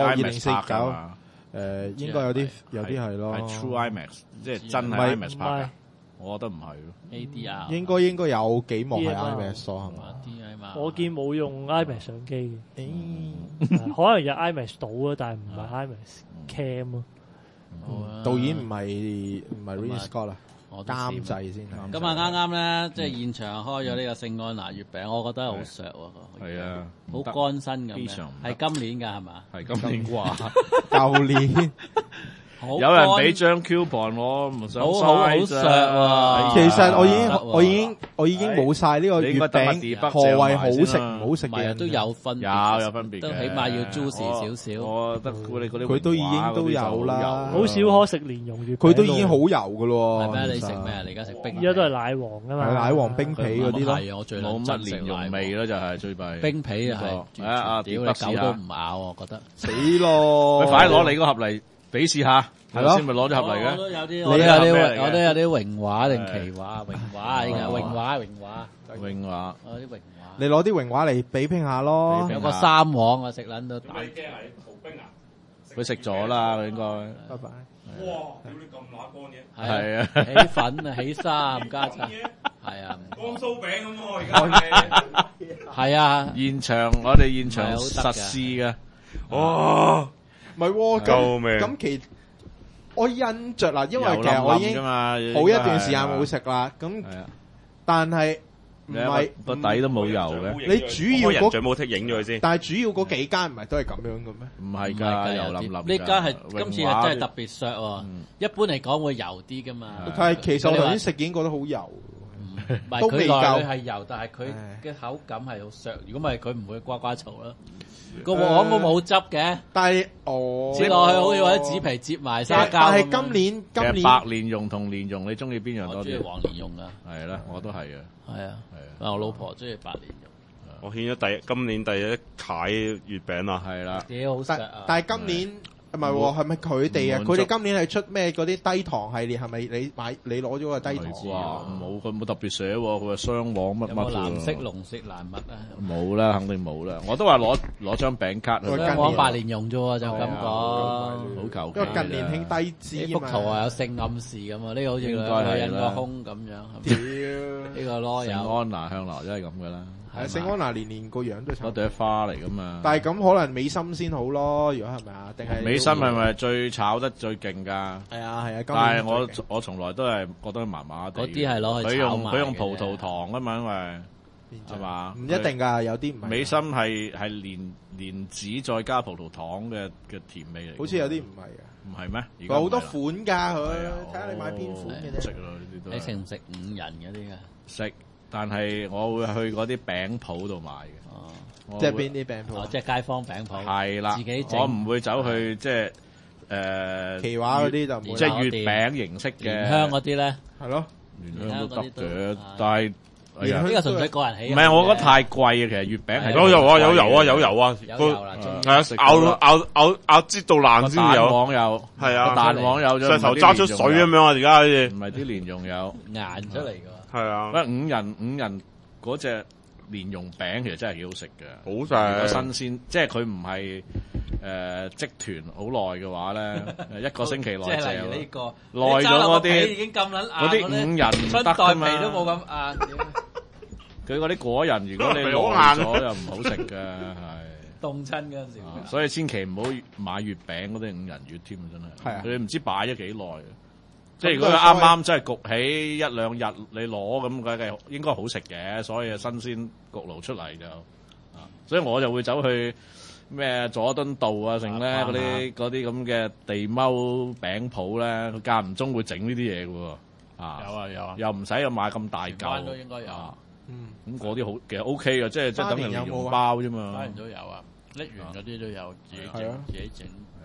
[SPEAKER 2] 2049，應該有啲係咯，
[SPEAKER 3] 係 True IMAX， 即係真係 IMAX 拍嘅。我覺得唔係
[SPEAKER 5] ADR
[SPEAKER 2] 應該有幾幕係 IMAX 係嘛？
[SPEAKER 1] 我見冇用 IMAX 相機嘅，可能有 IMAX 到啊，但係唔係 IMAX cam 咯。
[SPEAKER 2] 導演唔係 Ridley Scott 啦，監製先係。
[SPEAKER 5] 咁啊啱啱咧，即係現場開咗呢個聖安娜月餅，我覺得好削喎。
[SPEAKER 3] 係啊，
[SPEAKER 5] 好乾身咁樣，係今年㗎係嘛？
[SPEAKER 3] 係今年啩？
[SPEAKER 2] 舊年。
[SPEAKER 3] 有人俾張 coupon 我，唔想嘥
[SPEAKER 5] 好削啊！
[SPEAKER 2] 其實我已經冇晒呢個月餅何謂好食唔好食嘅，
[SPEAKER 5] 都有分別，
[SPEAKER 3] 有分別，
[SPEAKER 5] 都起碼要 juicy 少少。
[SPEAKER 3] 我覺得
[SPEAKER 2] 佢都已經都有啦，
[SPEAKER 1] 好少可食蓮蓉月餅，
[SPEAKER 2] 佢都已經好油噶咯。
[SPEAKER 5] 係咩？你食咩？你而家食冰？
[SPEAKER 1] 而家都係奶黃噶嘛？
[SPEAKER 2] 係奶黃冰皮嗰啲咯。
[SPEAKER 5] 係啊，我最
[SPEAKER 3] 冇乜蓮蓉味咯，就係最弊。
[SPEAKER 5] 冰皮啊係，屌你狗都唔咬，我覺得
[SPEAKER 2] 死咯！
[SPEAKER 3] 你快啲攞你嗰盒嚟比試下。係咯，先咪攞咗盒嚟嘅。
[SPEAKER 5] 我都有啲，我都有啲榮華定奇華，榮華應該榮華。我啲榮華。
[SPEAKER 2] 你攞啲榮華嚟比拼下咯。
[SPEAKER 5] 有個三黃啊，食撚到。
[SPEAKER 3] 你驚係刨冰啊？佢食咗啦，應該。
[SPEAKER 2] 拜拜。
[SPEAKER 4] 哇！屌你咁乸乾嘅。
[SPEAKER 3] 係啊，
[SPEAKER 5] 起粉啊，起衫加茶。係啊。
[SPEAKER 4] 光酥餅咁喎，而家。
[SPEAKER 5] 係啊。
[SPEAKER 3] 我哋現場實試嘅。
[SPEAKER 4] 哇！
[SPEAKER 2] 唔係，
[SPEAKER 4] 救命！
[SPEAKER 2] 咁我印象啦，因為其實我已經好一段時間冇食啦。咁，但係唔係
[SPEAKER 3] 個底都冇油嘅。
[SPEAKER 2] 你主要
[SPEAKER 4] 人像冇剔影咗佢先。
[SPEAKER 2] 但係主要嗰幾間唔係都係咁樣嘅咩？
[SPEAKER 3] 唔係㗎，油淋淋。
[SPEAKER 5] 呢間係今次係真係特別削喎。一般嚟講會油啲㗎嘛。
[SPEAKER 2] 但係其實我頭先食已經覺得好油。
[SPEAKER 5] 唔係佢內裏係油，但係佢嘅口感係好削。如果唔係佢唔會呱呱嘈啦。個黃都冇汁嘅，
[SPEAKER 2] 但係
[SPEAKER 5] 切落去好似或者紙皮折埋沙膠。
[SPEAKER 2] 但係今年
[SPEAKER 3] 白蓮蓉同蓮蓉，你中意邊樣多啲？
[SPEAKER 5] 我中意黃蓮蓉啊。
[SPEAKER 3] 係啦，我都係啊。
[SPEAKER 5] 係啊，我老婆中意白蓮蓉。
[SPEAKER 4] 我獻咗今年第一屆月餅啦，
[SPEAKER 3] 係啦。
[SPEAKER 5] 幾好食啊！
[SPEAKER 2] 但係今年唔係喎，係咪佢哋啊？佢哋今年係出咩嗰啲低糖系列？係咪你攞咗個低糖？
[SPEAKER 3] 冇，佢冇特別寫喎。佢話雙黃乜乜。
[SPEAKER 5] 有冇藍色龍舌蘭蜜啊？
[SPEAKER 3] 冇啦，肯定冇啦。我都話攞張餅卡。
[SPEAKER 5] 雙黃白蓮蓉啫喎，就咁講。
[SPEAKER 3] 好求其。
[SPEAKER 2] 因為近年興低脂
[SPEAKER 5] 啊嘛。幅圖係有性暗示咁啊，呢個好似女人個胸咁樣。呢個囉柚。
[SPEAKER 3] 聖安娜向來都係咁噶啦。
[SPEAKER 2] 係聖安娜年個樣都差唔多。
[SPEAKER 3] 嗰朵花嚟噶嘛？
[SPEAKER 2] 但係咁可能美心先好咯，如果係咪啊？定係
[SPEAKER 3] 美心係咪最炒得最勁㗎？
[SPEAKER 2] 係啊係啊。
[SPEAKER 3] 但係我從來都係覺得麻麻地。
[SPEAKER 5] 嗰啲係攞去炒賣嘅。
[SPEAKER 3] 佢用葡萄糖啊嘛，因為係嘛？
[SPEAKER 2] 唔一定㗎，有啲唔係。
[SPEAKER 3] 美心係蓮子再加葡萄糖嘅甜味嚟。
[SPEAKER 2] 好似有啲唔係啊。
[SPEAKER 3] 唔係咩？
[SPEAKER 2] 有好多款㗎佢，睇下你買邊款嘅啫。
[SPEAKER 3] 食咯呢啲都。
[SPEAKER 5] 你食唔食5仁嗰啲㗎？
[SPEAKER 3] 食。但係我會去嗰啲餅鋪度買嘅，
[SPEAKER 2] 即係邊啲餅鋪？
[SPEAKER 5] 即係街坊餅鋪。
[SPEAKER 3] 係啦，
[SPEAKER 5] 自己整。
[SPEAKER 3] 我唔會走去即係
[SPEAKER 2] 奇華嗰啲就唔會。
[SPEAKER 3] 即係月餅形式嘅。
[SPEAKER 5] 蓮香嗰啲咧，
[SPEAKER 2] 係咯，
[SPEAKER 3] 蓮香都得嘅，但係
[SPEAKER 5] 呢個純粹個人喜好。
[SPEAKER 3] 唔係，我覺得太貴啊！其實月餅係
[SPEAKER 4] 有油啊，有油啊，有油啊，係啊，咬知道爛先有。
[SPEAKER 3] 蛋黃有，係啊，蛋黃有，
[SPEAKER 4] 上頭揸出水咁樣啊！而家好似
[SPEAKER 3] 唔係啲蓮蓉有
[SPEAKER 5] 硬出嚟㗎。
[SPEAKER 4] 係啊，
[SPEAKER 3] 五仁嗰隻蓮蓉餅其實真係幾好食嘅，
[SPEAKER 4] 好食，
[SPEAKER 3] 新鮮，即係佢唔係積團好耐嘅話咧，一個星期內
[SPEAKER 5] 即係例如呢個
[SPEAKER 3] 耐咗嗰啲
[SPEAKER 5] 已經咁撚硬，
[SPEAKER 3] 嗰啲五仁
[SPEAKER 5] 春袋皮都冇咁硬。
[SPEAKER 3] 佢嗰啲果仁，如果你耐咗又唔好食嘅，係
[SPEAKER 5] 凍親嗰陣時。
[SPEAKER 3] 所以千祈唔好買月餅嗰啲五仁月添，真係。
[SPEAKER 2] 係啊，
[SPEAKER 3] 佢唔知擺咗幾耐。即係如果佢啱啱真係焗起一兩日你攞咁，佢應該好食嘅，所以新鮮焗爐出嚟就，所以我就會走去咩佐敦道啊，剩咧嗰啲咁嘅地踎餅鋪咧，佢間唔中會整呢啲嘢嘅喎，有啊，又唔使買咁大嚿，
[SPEAKER 5] 都應該有，
[SPEAKER 3] 咁嗰啲好其實 OK 嘅，即係等於蓮蓉包啫嘛，
[SPEAKER 5] 當然都有啊，瀝源嗰啲都有自己整。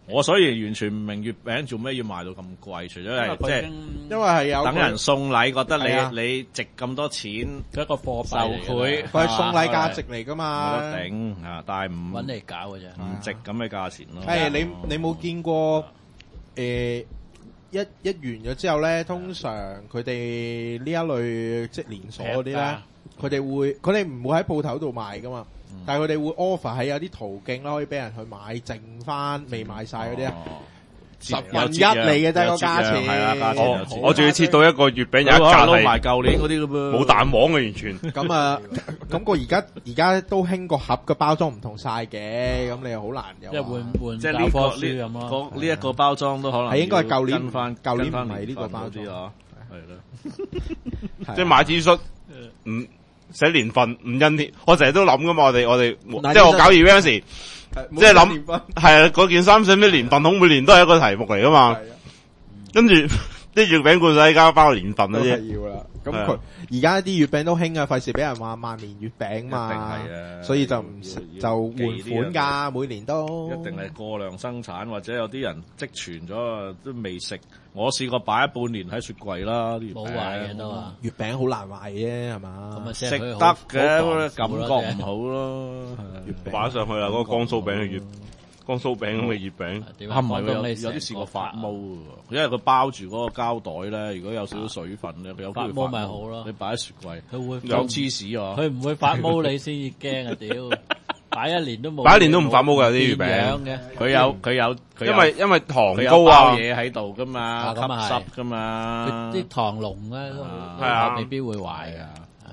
[SPEAKER 3] 我所以完全唔明月餅做咩要賣到咁貴，除咗係即係
[SPEAKER 2] 因為係有
[SPEAKER 3] 等人送禮，覺得
[SPEAKER 2] 係啊
[SPEAKER 3] 你值咁多錢，
[SPEAKER 5] 一個貨幣嚟
[SPEAKER 3] 受
[SPEAKER 5] 嘅
[SPEAKER 3] 賄
[SPEAKER 2] 佢係送禮價值嚟噶嘛。
[SPEAKER 3] 冇得頂啊！但係
[SPEAKER 5] 揾嚟搞嘅啫。
[SPEAKER 3] 唔值咁嘅價錢咯。
[SPEAKER 2] 係你冇見過一完咗之後咧，通常佢哋呢一類即係連鎖嗰啲咧，佢哋唔會喺鋪頭度賣噶嘛，但係佢哋會 offer 喺有啲途徑啦，可以俾人去買剩翻未賣晒嗰啲啊。10分一嚟嘅啫個價錢，
[SPEAKER 3] 係啦，價錢有折
[SPEAKER 6] 我仲要切到一個月餅有一格
[SPEAKER 3] 撈埋
[SPEAKER 6] 係
[SPEAKER 3] 舊年嗰啲咁噃，
[SPEAKER 6] 冇蛋黃嘅完全。
[SPEAKER 2] 咁啊，咁個而家都興個盒嘅包裝唔同晒嘅，咁你又好難有。
[SPEAKER 5] 即係換
[SPEAKER 3] 即係呢個
[SPEAKER 5] 教科書咁咯。
[SPEAKER 3] 呢一個包裝都可能
[SPEAKER 2] 係應該係舊年
[SPEAKER 3] 跟翻
[SPEAKER 2] 舊年唔
[SPEAKER 3] 跟翻
[SPEAKER 2] 係呢個包裝
[SPEAKER 3] 啲啊，係咯。
[SPEAKER 6] 即係買 T 恤，唔寫年份，唔印貼。我成日都諗噶嘛，我哋即係我搞 event 嗰時，即係諗係啊，嗰件衫寫咩年份孔，每年都係一個題目嚟噶嘛。跟住啲月餅罐仔加包年份嗰啲，
[SPEAKER 2] 係要啦。咁佢而家啲月餅都興啊，費事俾人話萬年月餅嘛，所以就唔就換款㗎，每年都
[SPEAKER 3] 一定係過量生產，或者有啲人積存咗都未食。我試過擺半年喺雪櫃啦，啲
[SPEAKER 5] 冇壞嘅都話。
[SPEAKER 2] 月餅好難壞嘅係嘛？
[SPEAKER 5] 咁啊，
[SPEAKER 3] 食得嘅，感覺唔好咯。
[SPEAKER 6] 擺上去啦，嗰個江蘇餅嘅月江蘇餅咁嘅月餅，
[SPEAKER 3] 係唔係有啲試過發毛喎？因為佢包住嗰個膠袋咧，如果有少少水分咧，佢有機會
[SPEAKER 5] 發毛咪好咯。
[SPEAKER 3] 你擺喺雪櫃，
[SPEAKER 5] 佢會
[SPEAKER 3] 有芝士啊！
[SPEAKER 5] 佢唔會發毛你先至驚啊！屌，擺一年都冇，
[SPEAKER 6] 擺一年都唔發毛㗎啲月餅
[SPEAKER 5] 嘅。
[SPEAKER 3] 佢有，
[SPEAKER 6] 因為糖
[SPEAKER 3] 佢有
[SPEAKER 6] 高啊，
[SPEAKER 3] 包嘢喺度噶嘛，吸濕噶嘛。
[SPEAKER 5] 啲糖濃咧，
[SPEAKER 6] 係啊
[SPEAKER 5] 未必會壞㗎。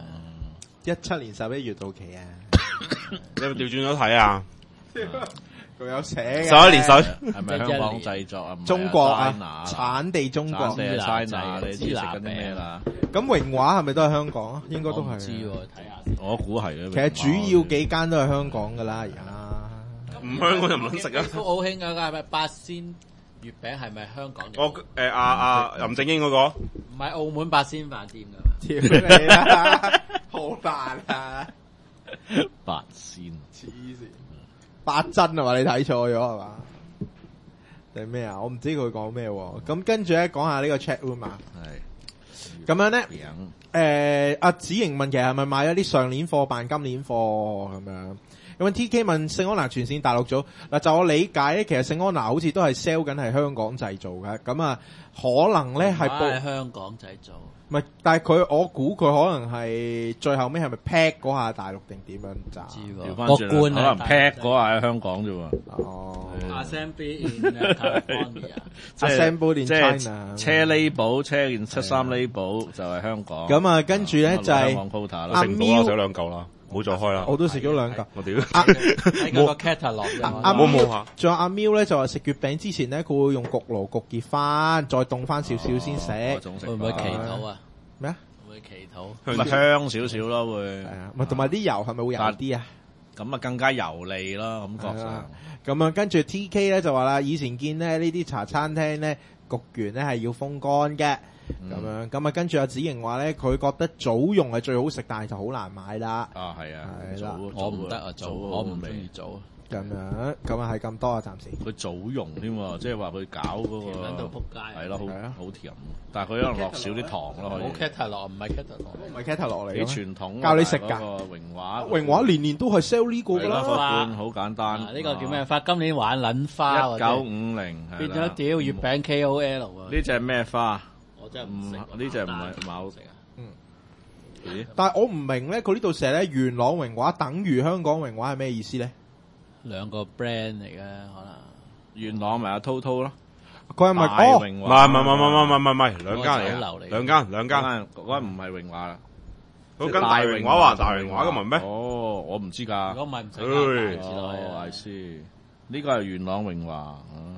[SPEAKER 2] 17年11月到期啊！
[SPEAKER 6] 你有冇調轉咗睇啊？
[SPEAKER 2] 佢有寫嘅。
[SPEAKER 6] 11年10
[SPEAKER 3] 係咪香港製作啊？
[SPEAKER 2] 中國啊，產地中國。
[SPEAKER 3] 產地 China，你知食緊啲咩啦？
[SPEAKER 2] 咁榮華係咪都係香港啊？應該都係。
[SPEAKER 5] 知喎，睇下。
[SPEAKER 3] 我估係啊。
[SPEAKER 2] 其實主要幾間都係香港噶啦，而家。
[SPEAKER 6] 唔香港就唔撚食啊！
[SPEAKER 5] 都好興㗎，係咪八仙月餅係咪香港？
[SPEAKER 6] 我林正英嗰個
[SPEAKER 5] 唔係澳門八仙飯店㗎嘛？
[SPEAKER 2] 屌你啦，好難啊！
[SPEAKER 3] 八仙
[SPEAKER 2] 黐線，八珍啊嘛？你睇錯咗係嘛？定咩啊？我唔知佢講咩喎。咁跟住咧講下呢個 chat room 啊。係。咁樣咧，阿子瑩問其實係咪買咗啲上年貨扮今年貨咁樣？咁 TK 問聖安娜全線大陸組嗱，就我理解咧，其實聖安娜好似都係 sell 緊係香港製造嘅，咁啊可能咧係
[SPEAKER 5] 喺香港製造，
[SPEAKER 2] 唔係，但係我估佢可能係最後尾係咪 pack 嗰下大陸定點樣咋？
[SPEAKER 3] 調翻轉，可能 pack 嗰下喺香港啫喎。
[SPEAKER 2] 哦
[SPEAKER 5] ，Assembly in
[SPEAKER 2] California，Assembled in China，
[SPEAKER 3] 車 label 車件73 label 就係香港。
[SPEAKER 2] 咁啊，跟住咧就係
[SPEAKER 6] 阿喵食兩嚿啦。唔好再開啦！
[SPEAKER 2] 我都食咗兩嚿。
[SPEAKER 6] 我屌！
[SPEAKER 5] 喺個 catalog
[SPEAKER 2] 冇嚇。仲有阿喵咧就話食月餅之前咧，佢會用焗爐焗熱翻，再凍翻少少先食。
[SPEAKER 5] 會唔會祈禱啊？
[SPEAKER 2] 咩啊？
[SPEAKER 5] 會祈禱？
[SPEAKER 3] 咪香少少咯，會。
[SPEAKER 2] 係啊，咪同埋啲油係咪會油啲啊？
[SPEAKER 3] 咁啊更加油膩咯，感覺上。
[SPEAKER 2] 咁啊，跟住 TK 咧就話啦，以前見咧呢啲茶餐廳咧焗完咧係要風乾嘅。咁啊，跟住阿子瑩話咧，佢覺得早用係最好食，但係就好難買啦。
[SPEAKER 3] 啊，係啊，
[SPEAKER 2] 係啦，
[SPEAKER 5] 我唔得啊，早我唔中意早。
[SPEAKER 2] 咁樣，咁啊係咁多啊，暫時。
[SPEAKER 3] 佢早用添喎，即係話佢搞嗰個。
[SPEAKER 5] 甜到撲街。
[SPEAKER 3] 係咯，好甜，但係佢可能落少啲糖咯，可以。
[SPEAKER 5] 冇 catalog，唔係 catalog，
[SPEAKER 2] 唔係 catalog 嚟。
[SPEAKER 3] 幾傳統。
[SPEAKER 2] 教你食㗎。
[SPEAKER 3] 榮華。
[SPEAKER 2] 榮華年年都係 sell 呢個㗎啦。
[SPEAKER 3] 花好簡單。
[SPEAKER 5] 呢個叫咩花？今年玩撚花。
[SPEAKER 3] 1950。
[SPEAKER 5] 變咗屌月餅 KOL 啊！
[SPEAKER 3] 呢隻係咩花？
[SPEAKER 5] 我真係唔食，
[SPEAKER 3] 呢隻唔係冇食啊。
[SPEAKER 2] 咦？但係我唔明咧，佢呢度寫咧元朗榮華等於香港榮華係咩意思咧？
[SPEAKER 5] 兩個 brand 嚟嘅可能。
[SPEAKER 3] 元朗咪阿滔滔咯。
[SPEAKER 2] 佢係咪
[SPEAKER 6] 榮華？唔係，兩間嚟嘅，兩間。
[SPEAKER 3] 嗰間唔係榮華啦。
[SPEAKER 6] 嗰間大榮華還大榮華嘅文咩？
[SPEAKER 3] 哦，我唔知㗎。
[SPEAKER 5] 如果唔係唔使加大字落去。
[SPEAKER 3] I see。呢個係元朗榮華。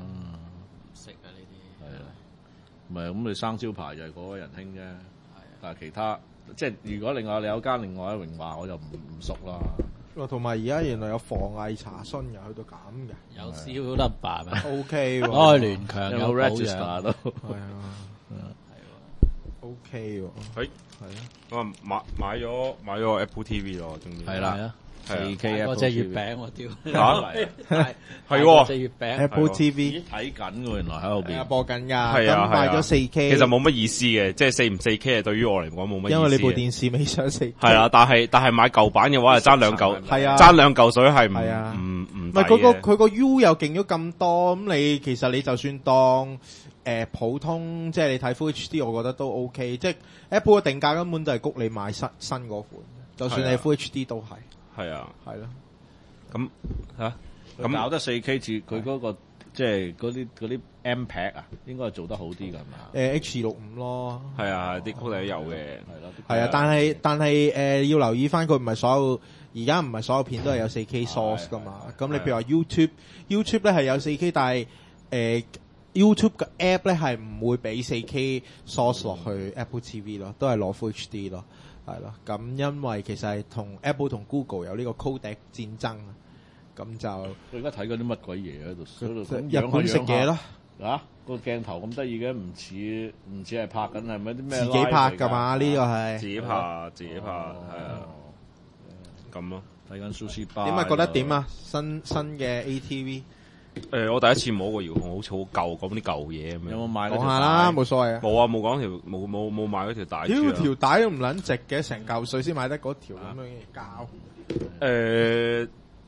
[SPEAKER 3] 唔係咁，你生招牌就係嗰個人興啫。係啊，但係其他即係如果另外你有間另外嘅榮華，我就唔熟啦。
[SPEAKER 2] 同埋而家原來有防偽查詢嘅，去到咁嘅。
[SPEAKER 5] 有燒得白咩
[SPEAKER 2] ？OK 喎。
[SPEAKER 5] 開聯強有
[SPEAKER 3] register 都
[SPEAKER 2] 係啊，係 OK 喎。
[SPEAKER 6] 係啊。我買咗 Apple TV 咯，終於。
[SPEAKER 3] 係啦。 4K
[SPEAKER 5] 我隻月餅我屌
[SPEAKER 3] 係喎
[SPEAKER 5] 隻月餅
[SPEAKER 2] Apple TV
[SPEAKER 3] 睇緊喎，原來喺後邊
[SPEAKER 2] 播緊㗎，
[SPEAKER 6] 係啊
[SPEAKER 2] 咁賣咗 4K，
[SPEAKER 6] 其實冇乜意思嘅，即係4唔 4K 係對於我嚟講冇乜意思嘅。
[SPEAKER 2] 因為你部電視未上 4K，
[SPEAKER 6] 係啦，但係買舊版嘅話係爭兩嚿，
[SPEAKER 2] 係啊
[SPEAKER 6] 爭兩嚿水係
[SPEAKER 2] 係啊
[SPEAKER 6] 唔
[SPEAKER 2] 唔係佢個 U 又勁咗咁多，咁你其實你就算當普通，即係你睇 Full HD，我覺得都 OK。即係 Apple 嘅定價根本就係谷你買新嗰款，就算你 Full HD 都係。
[SPEAKER 6] 係啊，
[SPEAKER 2] 係咯。
[SPEAKER 6] 咁嚇
[SPEAKER 3] 咁搞得 4K 字，佢嗰個即係嗰啲 M Pad 啊，應該係做得好啲㗎嘛。
[SPEAKER 2] H65咯。
[SPEAKER 6] 係啊，啲曲都有嘅，
[SPEAKER 3] 係咯。
[SPEAKER 2] 係啊，但係要留意翻，佢唔係所有而家唔係所有片都係有 4K source 㗎嘛。咁你譬如話 YouTube 咧係有 4K，但係YouTube 嘅 app 咧係唔會俾 4K source 落去 Apple TV 咯，都係攞 Full HD 咯，係咯。咁因為其實係同 Apple 同 Google 有呢個 codec 戰爭，咁就
[SPEAKER 3] 佢而家睇緊啲乜鬼嘢喺度？
[SPEAKER 2] 日本食嘢咯。
[SPEAKER 3] 啊，個鏡頭咁得意嘅，唔似係拍緊係咪啲咩？
[SPEAKER 2] 自己拍㗎嘛？呢個係
[SPEAKER 6] 自己拍，係啊，咁咯。
[SPEAKER 3] 睇緊 Sushi Bar。
[SPEAKER 2] 點啊？覺得點啊？新嘅 ATV。
[SPEAKER 6] 我第一次摸個遙控，好似好舊咁啲舊嘢咁樣。
[SPEAKER 3] 有冇買？
[SPEAKER 2] 講下啦，冇所謂啊。
[SPEAKER 6] 冇啊，冇講冇買嗰條帶。
[SPEAKER 2] 屌條帶都唔撚值嘅，成嚿水先買得嗰條咁樣嘅膠。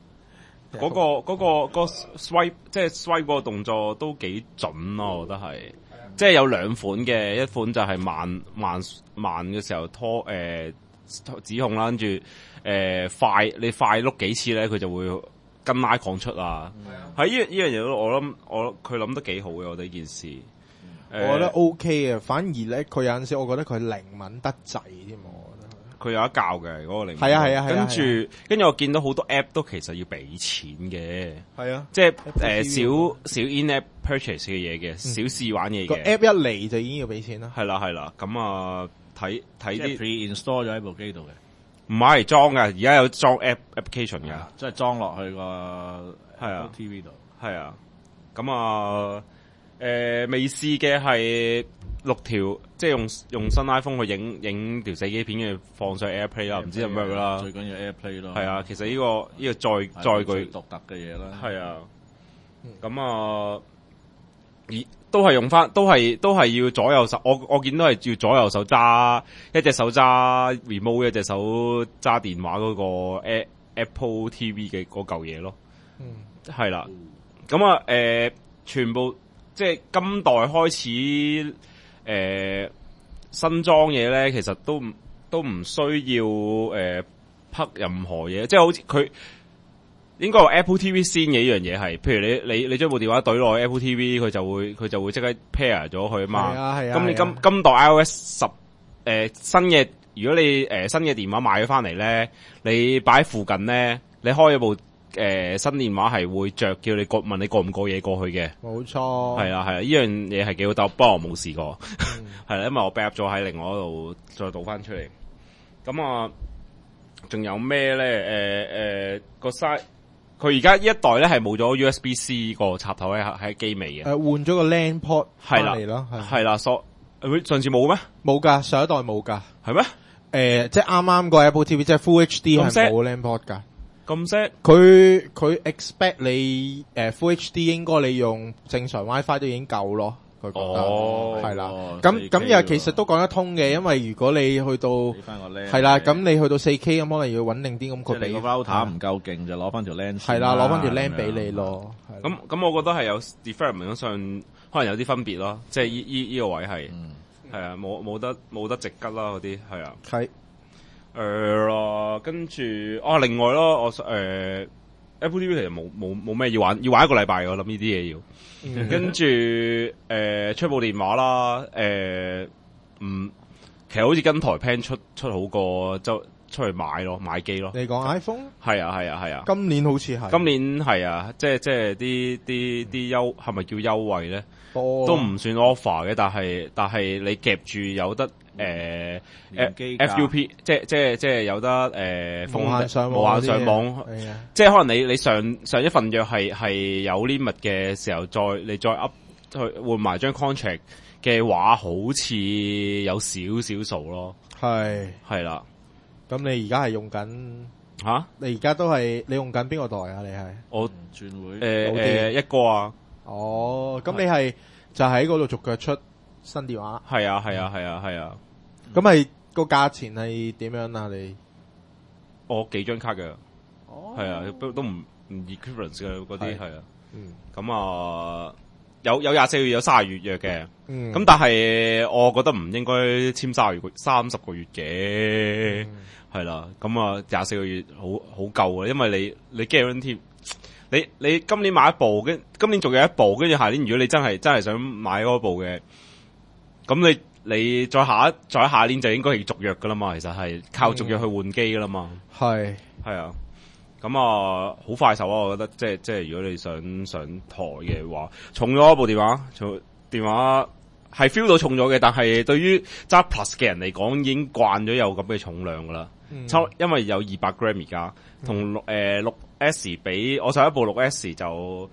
[SPEAKER 6] 嗰個 swipe 即係 swipe 嗰個動作都幾準咯，我覺得係。即係有兩款嘅，一款就係慢嘅時候拖指控啦，跟住你快碌幾次咧，佢就會跟 icon 出啊。喺呢樣嘢我諗佢諗得幾好嘅，我覺得呢件事。
[SPEAKER 2] 我覺得 OK 嘅，反而咧佢有陣時我覺得佢靈敏得滯添，我覺得。
[SPEAKER 6] 佢有得教嘅嗰個靈敏。
[SPEAKER 2] 係啊。
[SPEAKER 6] 跟住我見到好多 app 都其實要俾錢嘅。係啊。即係小 in-app purchase 嘅嘢嘅，小試玩嘢嘅。
[SPEAKER 2] 個 app 一嚟就已經要俾錢啦。
[SPEAKER 6] 係啦。咁啊睇啲
[SPEAKER 3] pre-install 咗喺部機度嘅。
[SPEAKER 6] 唔係裝㗎，而家有裝 application 㗎，
[SPEAKER 3] 即係裝落去個係啊 TV 度。
[SPEAKER 6] 係啊。咁啊未試嘅係6條，即係用新 iPhone 去影條死機片嘅放上 AirPlay 啦，唔知有咩㗎啦。
[SPEAKER 3] 最緊要 AirPlay 咯。係
[SPEAKER 6] 啊，其實呢個再具
[SPEAKER 3] 獨特嘅嘢啦。
[SPEAKER 6] 係啊。咁啊，都係用翻，都係要左右手。我見到係要左右手揸，一隻手揸 remote， 一隻手揸電話嗰個 Apple TV 嘅嗰嚿嘢咯。係啦。咁啊，全部即係今代開始，新裝嘢咧，其實都唔需要拍任何嘢，即係好似佢。應該話 Apple TV 先嘅呢樣嘢係，譬如你將部電話懟落去 Apple TV，佢就會即刻 pair 咗佢啊嘛。係啊。咁你今代 iOS 10新嘅，如果你新嘅電話買咗翻嚟咧，你擺喺附近咧，你開咗部新電話係會着叫你問你過唔過嘢過去嘅。冇錯。係啊，呢樣嘢係幾好鬥，不過我冇試過。係啦，因為我 backup 咗喺另外一度再倒翻出嚟。咁啊，仲有咩咧？個 size。佢而家呢一代咧係冇咗 USB-C 個插頭喺機尾嘅，
[SPEAKER 2] 換咗個 LAN port 翻嚟咯，係啦，上次冇咩？冇噶，上一代冇噶，係咩？即係啱啱個 Apple TV 即係 Full HD 係冇 LAN port 噶，咁 set 佢 expect 你Full HD 應該你用正常 WiFi 都已經夠咯。佢覺得係啦，咁又其實都講得通嘅，因為如果你去到係啦，咁你去到 4K 咁可能要穩定啲，咁佢俾個 router 唔夠勁就攞翻條 LAN 係啦，攞翻條 LAN 俾你咯。
[SPEAKER 6] 咁我覺得係有 deferment 上可能有啲分別咯，即係依個位係啊，冇得直吉啦嗰啲係啊。係跟住另外咯，我Apple TV 其實冇咩要玩一個禮拜，我諗呢啲嘢要。跟住出部電話啦，其實好似跟台 plan 出好過就出去買機咯。你講 iPhone？係啊。今年好似係。今年係啊，即係啲優係咪叫優惠咧？都唔算 offer 嘅，但係你夾住有得FUP， 即係有得無限上網，即係可能你上一份約係有 limit 嘅時候，你再 up 去換埋張 contract 嘅話，好似有少少數咯。係啦，咁你而家係用緊吓？
[SPEAKER 2] 你而家都係你用緊邊個代啊？你係
[SPEAKER 6] 我
[SPEAKER 3] 轉會
[SPEAKER 6] 一個啊。
[SPEAKER 2] 哦，咁你係就喺嗰度逐腳出新電話。
[SPEAKER 6] 係啊係啊係啊係啊。
[SPEAKER 2] 咁係個價錢係點樣啊？你
[SPEAKER 6] 我幾張卡嘅，
[SPEAKER 2] 哦，
[SPEAKER 6] 係啊，都唔 equivalence 嘅嗰啲係啊。
[SPEAKER 2] 嗯，
[SPEAKER 6] 咁啊，有24個月，有30月約嘅。
[SPEAKER 2] 嗯，
[SPEAKER 6] 咁但係我覺得唔應該簽30個月嘅，係啦。咁啊24個月好夠啊，因為你 guarantee 你今年買一部，今年仲有一部，跟住下年如果你真係想買嗰部嘅，咁你再下年就應該係續約噶啦嘛，其實係靠續約去換機噶啦嘛。
[SPEAKER 2] 係
[SPEAKER 6] 啊。咁啊，好快手啊！我覺得即係如果你想上台嘅話，重咗部電話，電話係 feel 到重咗嘅，但係對於揸 Plus 嘅人嚟講，已經慣咗有咁嘅重量噶啦。因為有200 gram 而家，同6S 比，我上一部 6S 就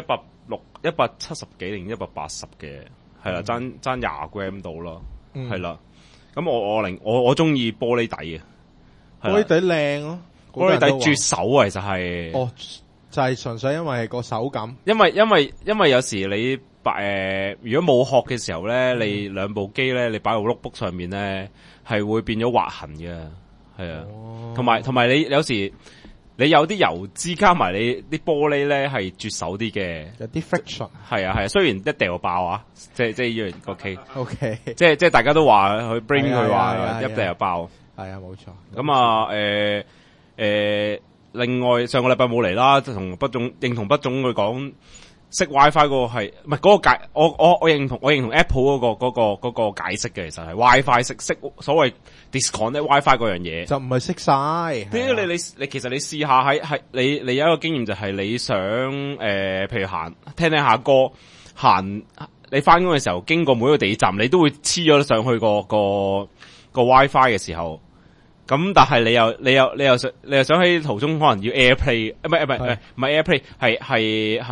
[SPEAKER 6] 170幾定180嘅，係啦，爭20 gram 到咯，係啦。咁我中意玻璃底嘅，
[SPEAKER 2] 玻璃底靚咯。
[SPEAKER 6] 玻璃底絕手啊，其實係
[SPEAKER 2] 就係純粹因為個手感，
[SPEAKER 6] 因為有時你如果冇殼嘅時候咧，你兩部機咧，你擺喺 notebook 上面咧，係會變咗劃痕嘅，係啊，同埋你有時你有啲油脂加埋你啲玻璃咧係絕手啲嘅，
[SPEAKER 2] 有啲 friction， 係
[SPEAKER 6] 啊，雖然一掉爆啊，即係依樣個
[SPEAKER 2] OK，
[SPEAKER 6] 即係大家都話去 bring 佢話一掉爆，
[SPEAKER 2] 係啊，冇錯。
[SPEAKER 6] 咁啊另外上個禮拜冇嚟啦，就同認同畢總佢講識 WiFi 嗰個係唔係嗰個解？我認同 Apple 嗰個解釋嘅，其實係 WiFi 識所謂 disconnect WiFi 嗰樣嘢，
[SPEAKER 2] 就唔係識晒。
[SPEAKER 6] 你其實你試下喺你有一個經驗就係你想譬如聽下歌你翻工嘅時候經過每一個地站，你都會黐咗上去個 WiFi 嘅時候。咁但係你又想喺途中可能要 AirPlay， 唔係 AirPlay， 係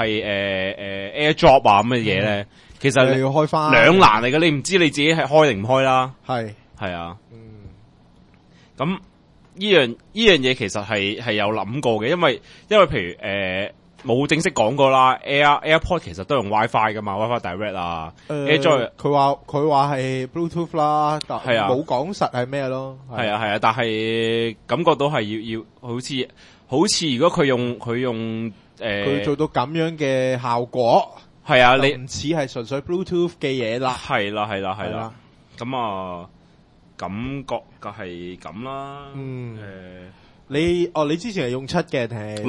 [SPEAKER 6] AirDrop 啊咁嘅嘢咧，其實
[SPEAKER 2] 你要開翻
[SPEAKER 6] 兩難嚟嘅，你唔知你自己係開定唔開啦。係啊，咁呢樣嘢其實係有諗過嘅，因為譬如冇正式講過啦 ，AirPod 其實都用 WiFi 噶嘛 ，WiFi Direct 啊，AirDrop 佢
[SPEAKER 2] 話係 Bluetooth 啦，但係冇講實係咩咯。
[SPEAKER 6] 係啊，但係感覺到係要好似如果佢用
[SPEAKER 2] 佢做到咁樣嘅效果，
[SPEAKER 6] 係啊，
[SPEAKER 2] 你唔似係純粹 Bluetooth 嘅嘢啦。
[SPEAKER 6] 係啦，咁啊感覺就係咁啦。
[SPEAKER 2] 你之前係用7嘅定係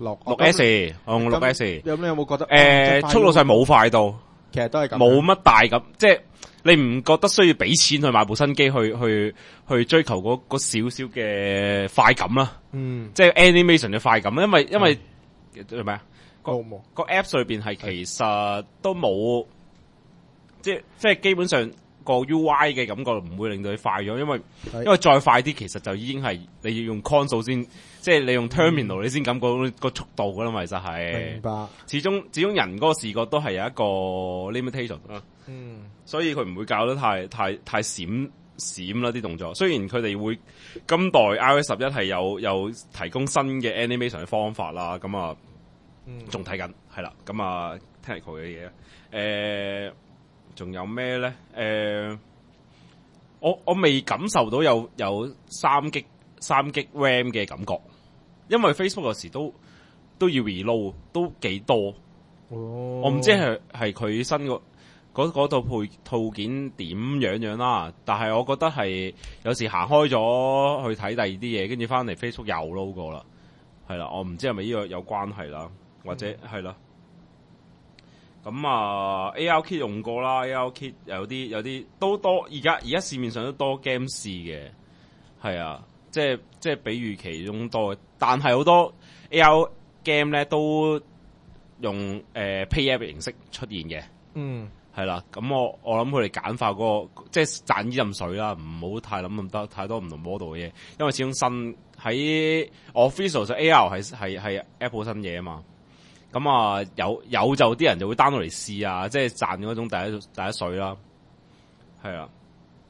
[SPEAKER 6] 6S，我用 6S。
[SPEAKER 2] 咁你有冇覺得
[SPEAKER 6] 速度上冇快到，
[SPEAKER 2] 其實都係咁，
[SPEAKER 6] 冇乜大咁，即係你唔覺得需要俾錢去買部新機去追求嗰少少嘅快感啦？即係 animation 嘅快感，因為做咩啊？個 app 裏邊係其實都冇，即係基本上。個 UI 嘅感覺唔會令到你快咗，因為再快啲其實就已經係你要用 console 先，即係你用 terminal 你先感覺到個速度噶啦嘛，其實係。明白。始終人嗰個視覺都係有一個 limitation 啦。所以佢唔會教得太閃啦啲動作。雖然佢哋會今代 iOS 11係有提供新嘅 animation 嘅方法啦，咁啊，仲睇緊係啦，咁啊 technical 嘅嘢仲有咩咧？我未感受到有3G RAM 嘅感覺，因為 Facebook 有時都要 reload， 都幾多。我唔知係佢新嗰套套件點樣啦，但係我覺得係有時行開咗去睇第二啲嘢，跟住翻嚟 Facebook 又 load 過啦，係啦，我唔知係咪呢個有關係啦，或者係啦。咁啊 ARKit 用過啦 ，ARKit 有啲都多，而家市面上都多 game 試嘅，係啊，即係比預期中多，但係好多 AR game 咧都用Pay App 形式出現嘅，係啦，咁我諗佢哋簡化嗰個即係賺呢浸水啦，唔好太諗咁多太多唔同 model 嘅嘢，因為始終新喺 Official 上 AR 係 Apple 新嘢啊嘛。咁啊，有就啲人就會 download 嚟試啊，即係賺嗰種第一水啦，係啊。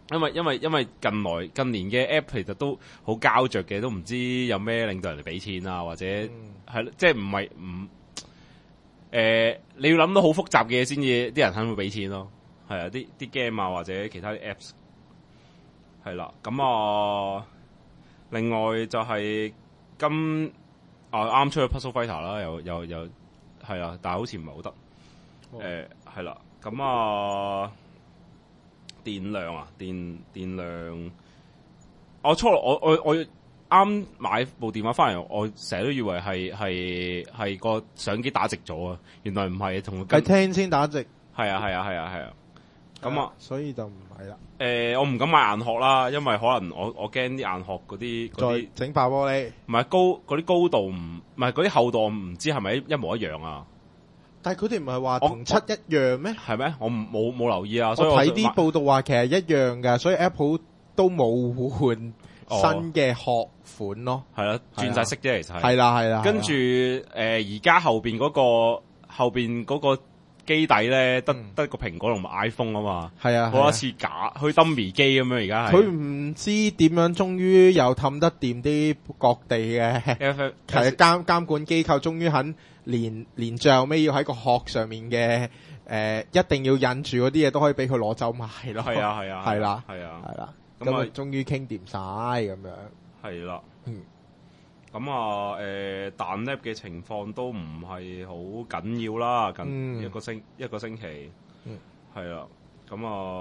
[SPEAKER 4] 因為近年嘅 app 其實都好膠着嘅，都唔知有咩令到人哋俾錢啊，或者係即係唔係唔你要諗到好複雜嘅嘢先至啲人肯會俾錢咯。係啊，啲 game 啊或者其他啲 apps 係啦。咁另外就係啱出去 Puzzle Fighter 啦，又係啊，但係好似唔係好得。係啦，咁電量，我啱買部電話翻嚟，我成日都以為係個相機打直咗啊，原來唔係，同
[SPEAKER 2] 係聽先打直。
[SPEAKER 4] 係啊，咁
[SPEAKER 2] 所以就唔係啦。
[SPEAKER 4] 我唔敢買硬殼啦，因為可能我驚啲硬殼嗰啲
[SPEAKER 2] 再整爆玻璃，
[SPEAKER 4] 唔係嗰啲高度唔係嗰啲厚度，唔知係咪一模一樣啊？
[SPEAKER 2] 但係佢哋唔係話同七一樣咩？
[SPEAKER 4] 係咩？我冇留意啊。
[SPEAKER 2] 我睇啲報道話其實一樣㗎，所以 Apple 都冇換新嘅殼款咯。
[SPEAKER 4] 係啦，轉晒色啫，其實
[SPEAKER 2] 係啦。
[SPEAKER 4] 跟住而家後邊嗰個機底咧，得個蘋果同埋 iPhone 啊嘛。係啊，好多次假，去 dummy 機咁樣而家係。佢
[SPEAKER 2] 唔知點樣，終於又氹得掂啲各地嘅係監管機構，終於肯連最後尾要喺個殼上面嘅一定要印住嗰啲嘢都可以俾佢攞走賣咯。
[SPEAKER 4] 係啊，
[SPEAKER 2] 係啦。咁啊，終於傾掂晒咁樣。係啦。
[SPEAKER 4] 咁彈 lab 嘅情況都唔係好緊要啦，一個星期，係啦。咁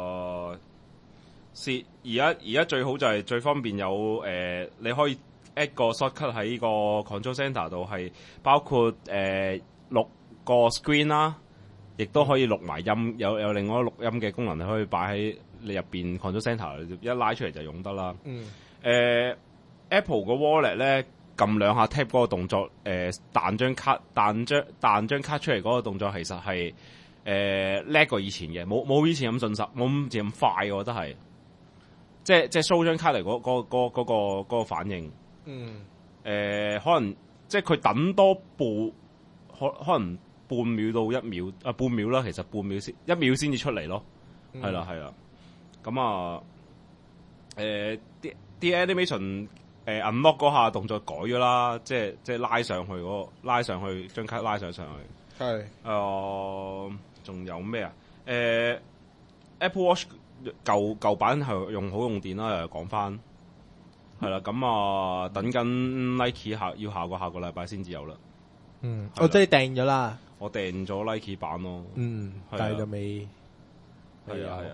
[SPEAKER 4] 而家最好就係最方便有你可以 add 個 shortcut 喺個 control center 度，係包括錄個 screen 啦，亦都可以錄埋音，有另外一個錄音嘅功能，你可以擺喺你入邊 control center， 一拉出嚟就用得啦。Apple 個 wallet 咧，撳兩下 tap 嗰個動作，彈張卡出嚟嗰個動作，其實係叻過以前嘅，冇以前咁順手，冇以前咁快，我覺得係，即係 show 張卡嚟嗰個反應，可能即係佢等多可能半秒到1秒半秒啦，其實半秒先1秒先至出嚟咯，係啦，咁啲 animation。unlock 嗰下動作改咗啦，即係拉上去張卡拉上去。係。仲有咩啊？Apple Watch 舊版係用好用電啦，又講翻。係啦，咁等緊 Nike 要下個禮拜先至有啦。
[SPEAKER 2] 我即係訂咗啦。
[SPEAKER 4] 我訂咗 Nike 版咯。
[SPEAKER 2] 但係就未。
[SPEAKER 4] 係啊。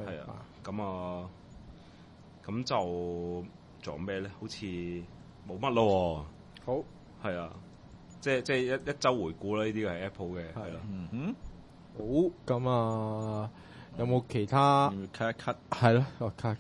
[SPEAKER 4] 咁就。做咩咧？好似冇乜咯。好，係啊，即係一周回顧啦。呢啲係 Apple 嘅，係啦。
[SPEAKER 2] 好，咁有冇其他？
[SPEAKER 3] cut 一 cut，
[SPEAKER 2] 係咯，cut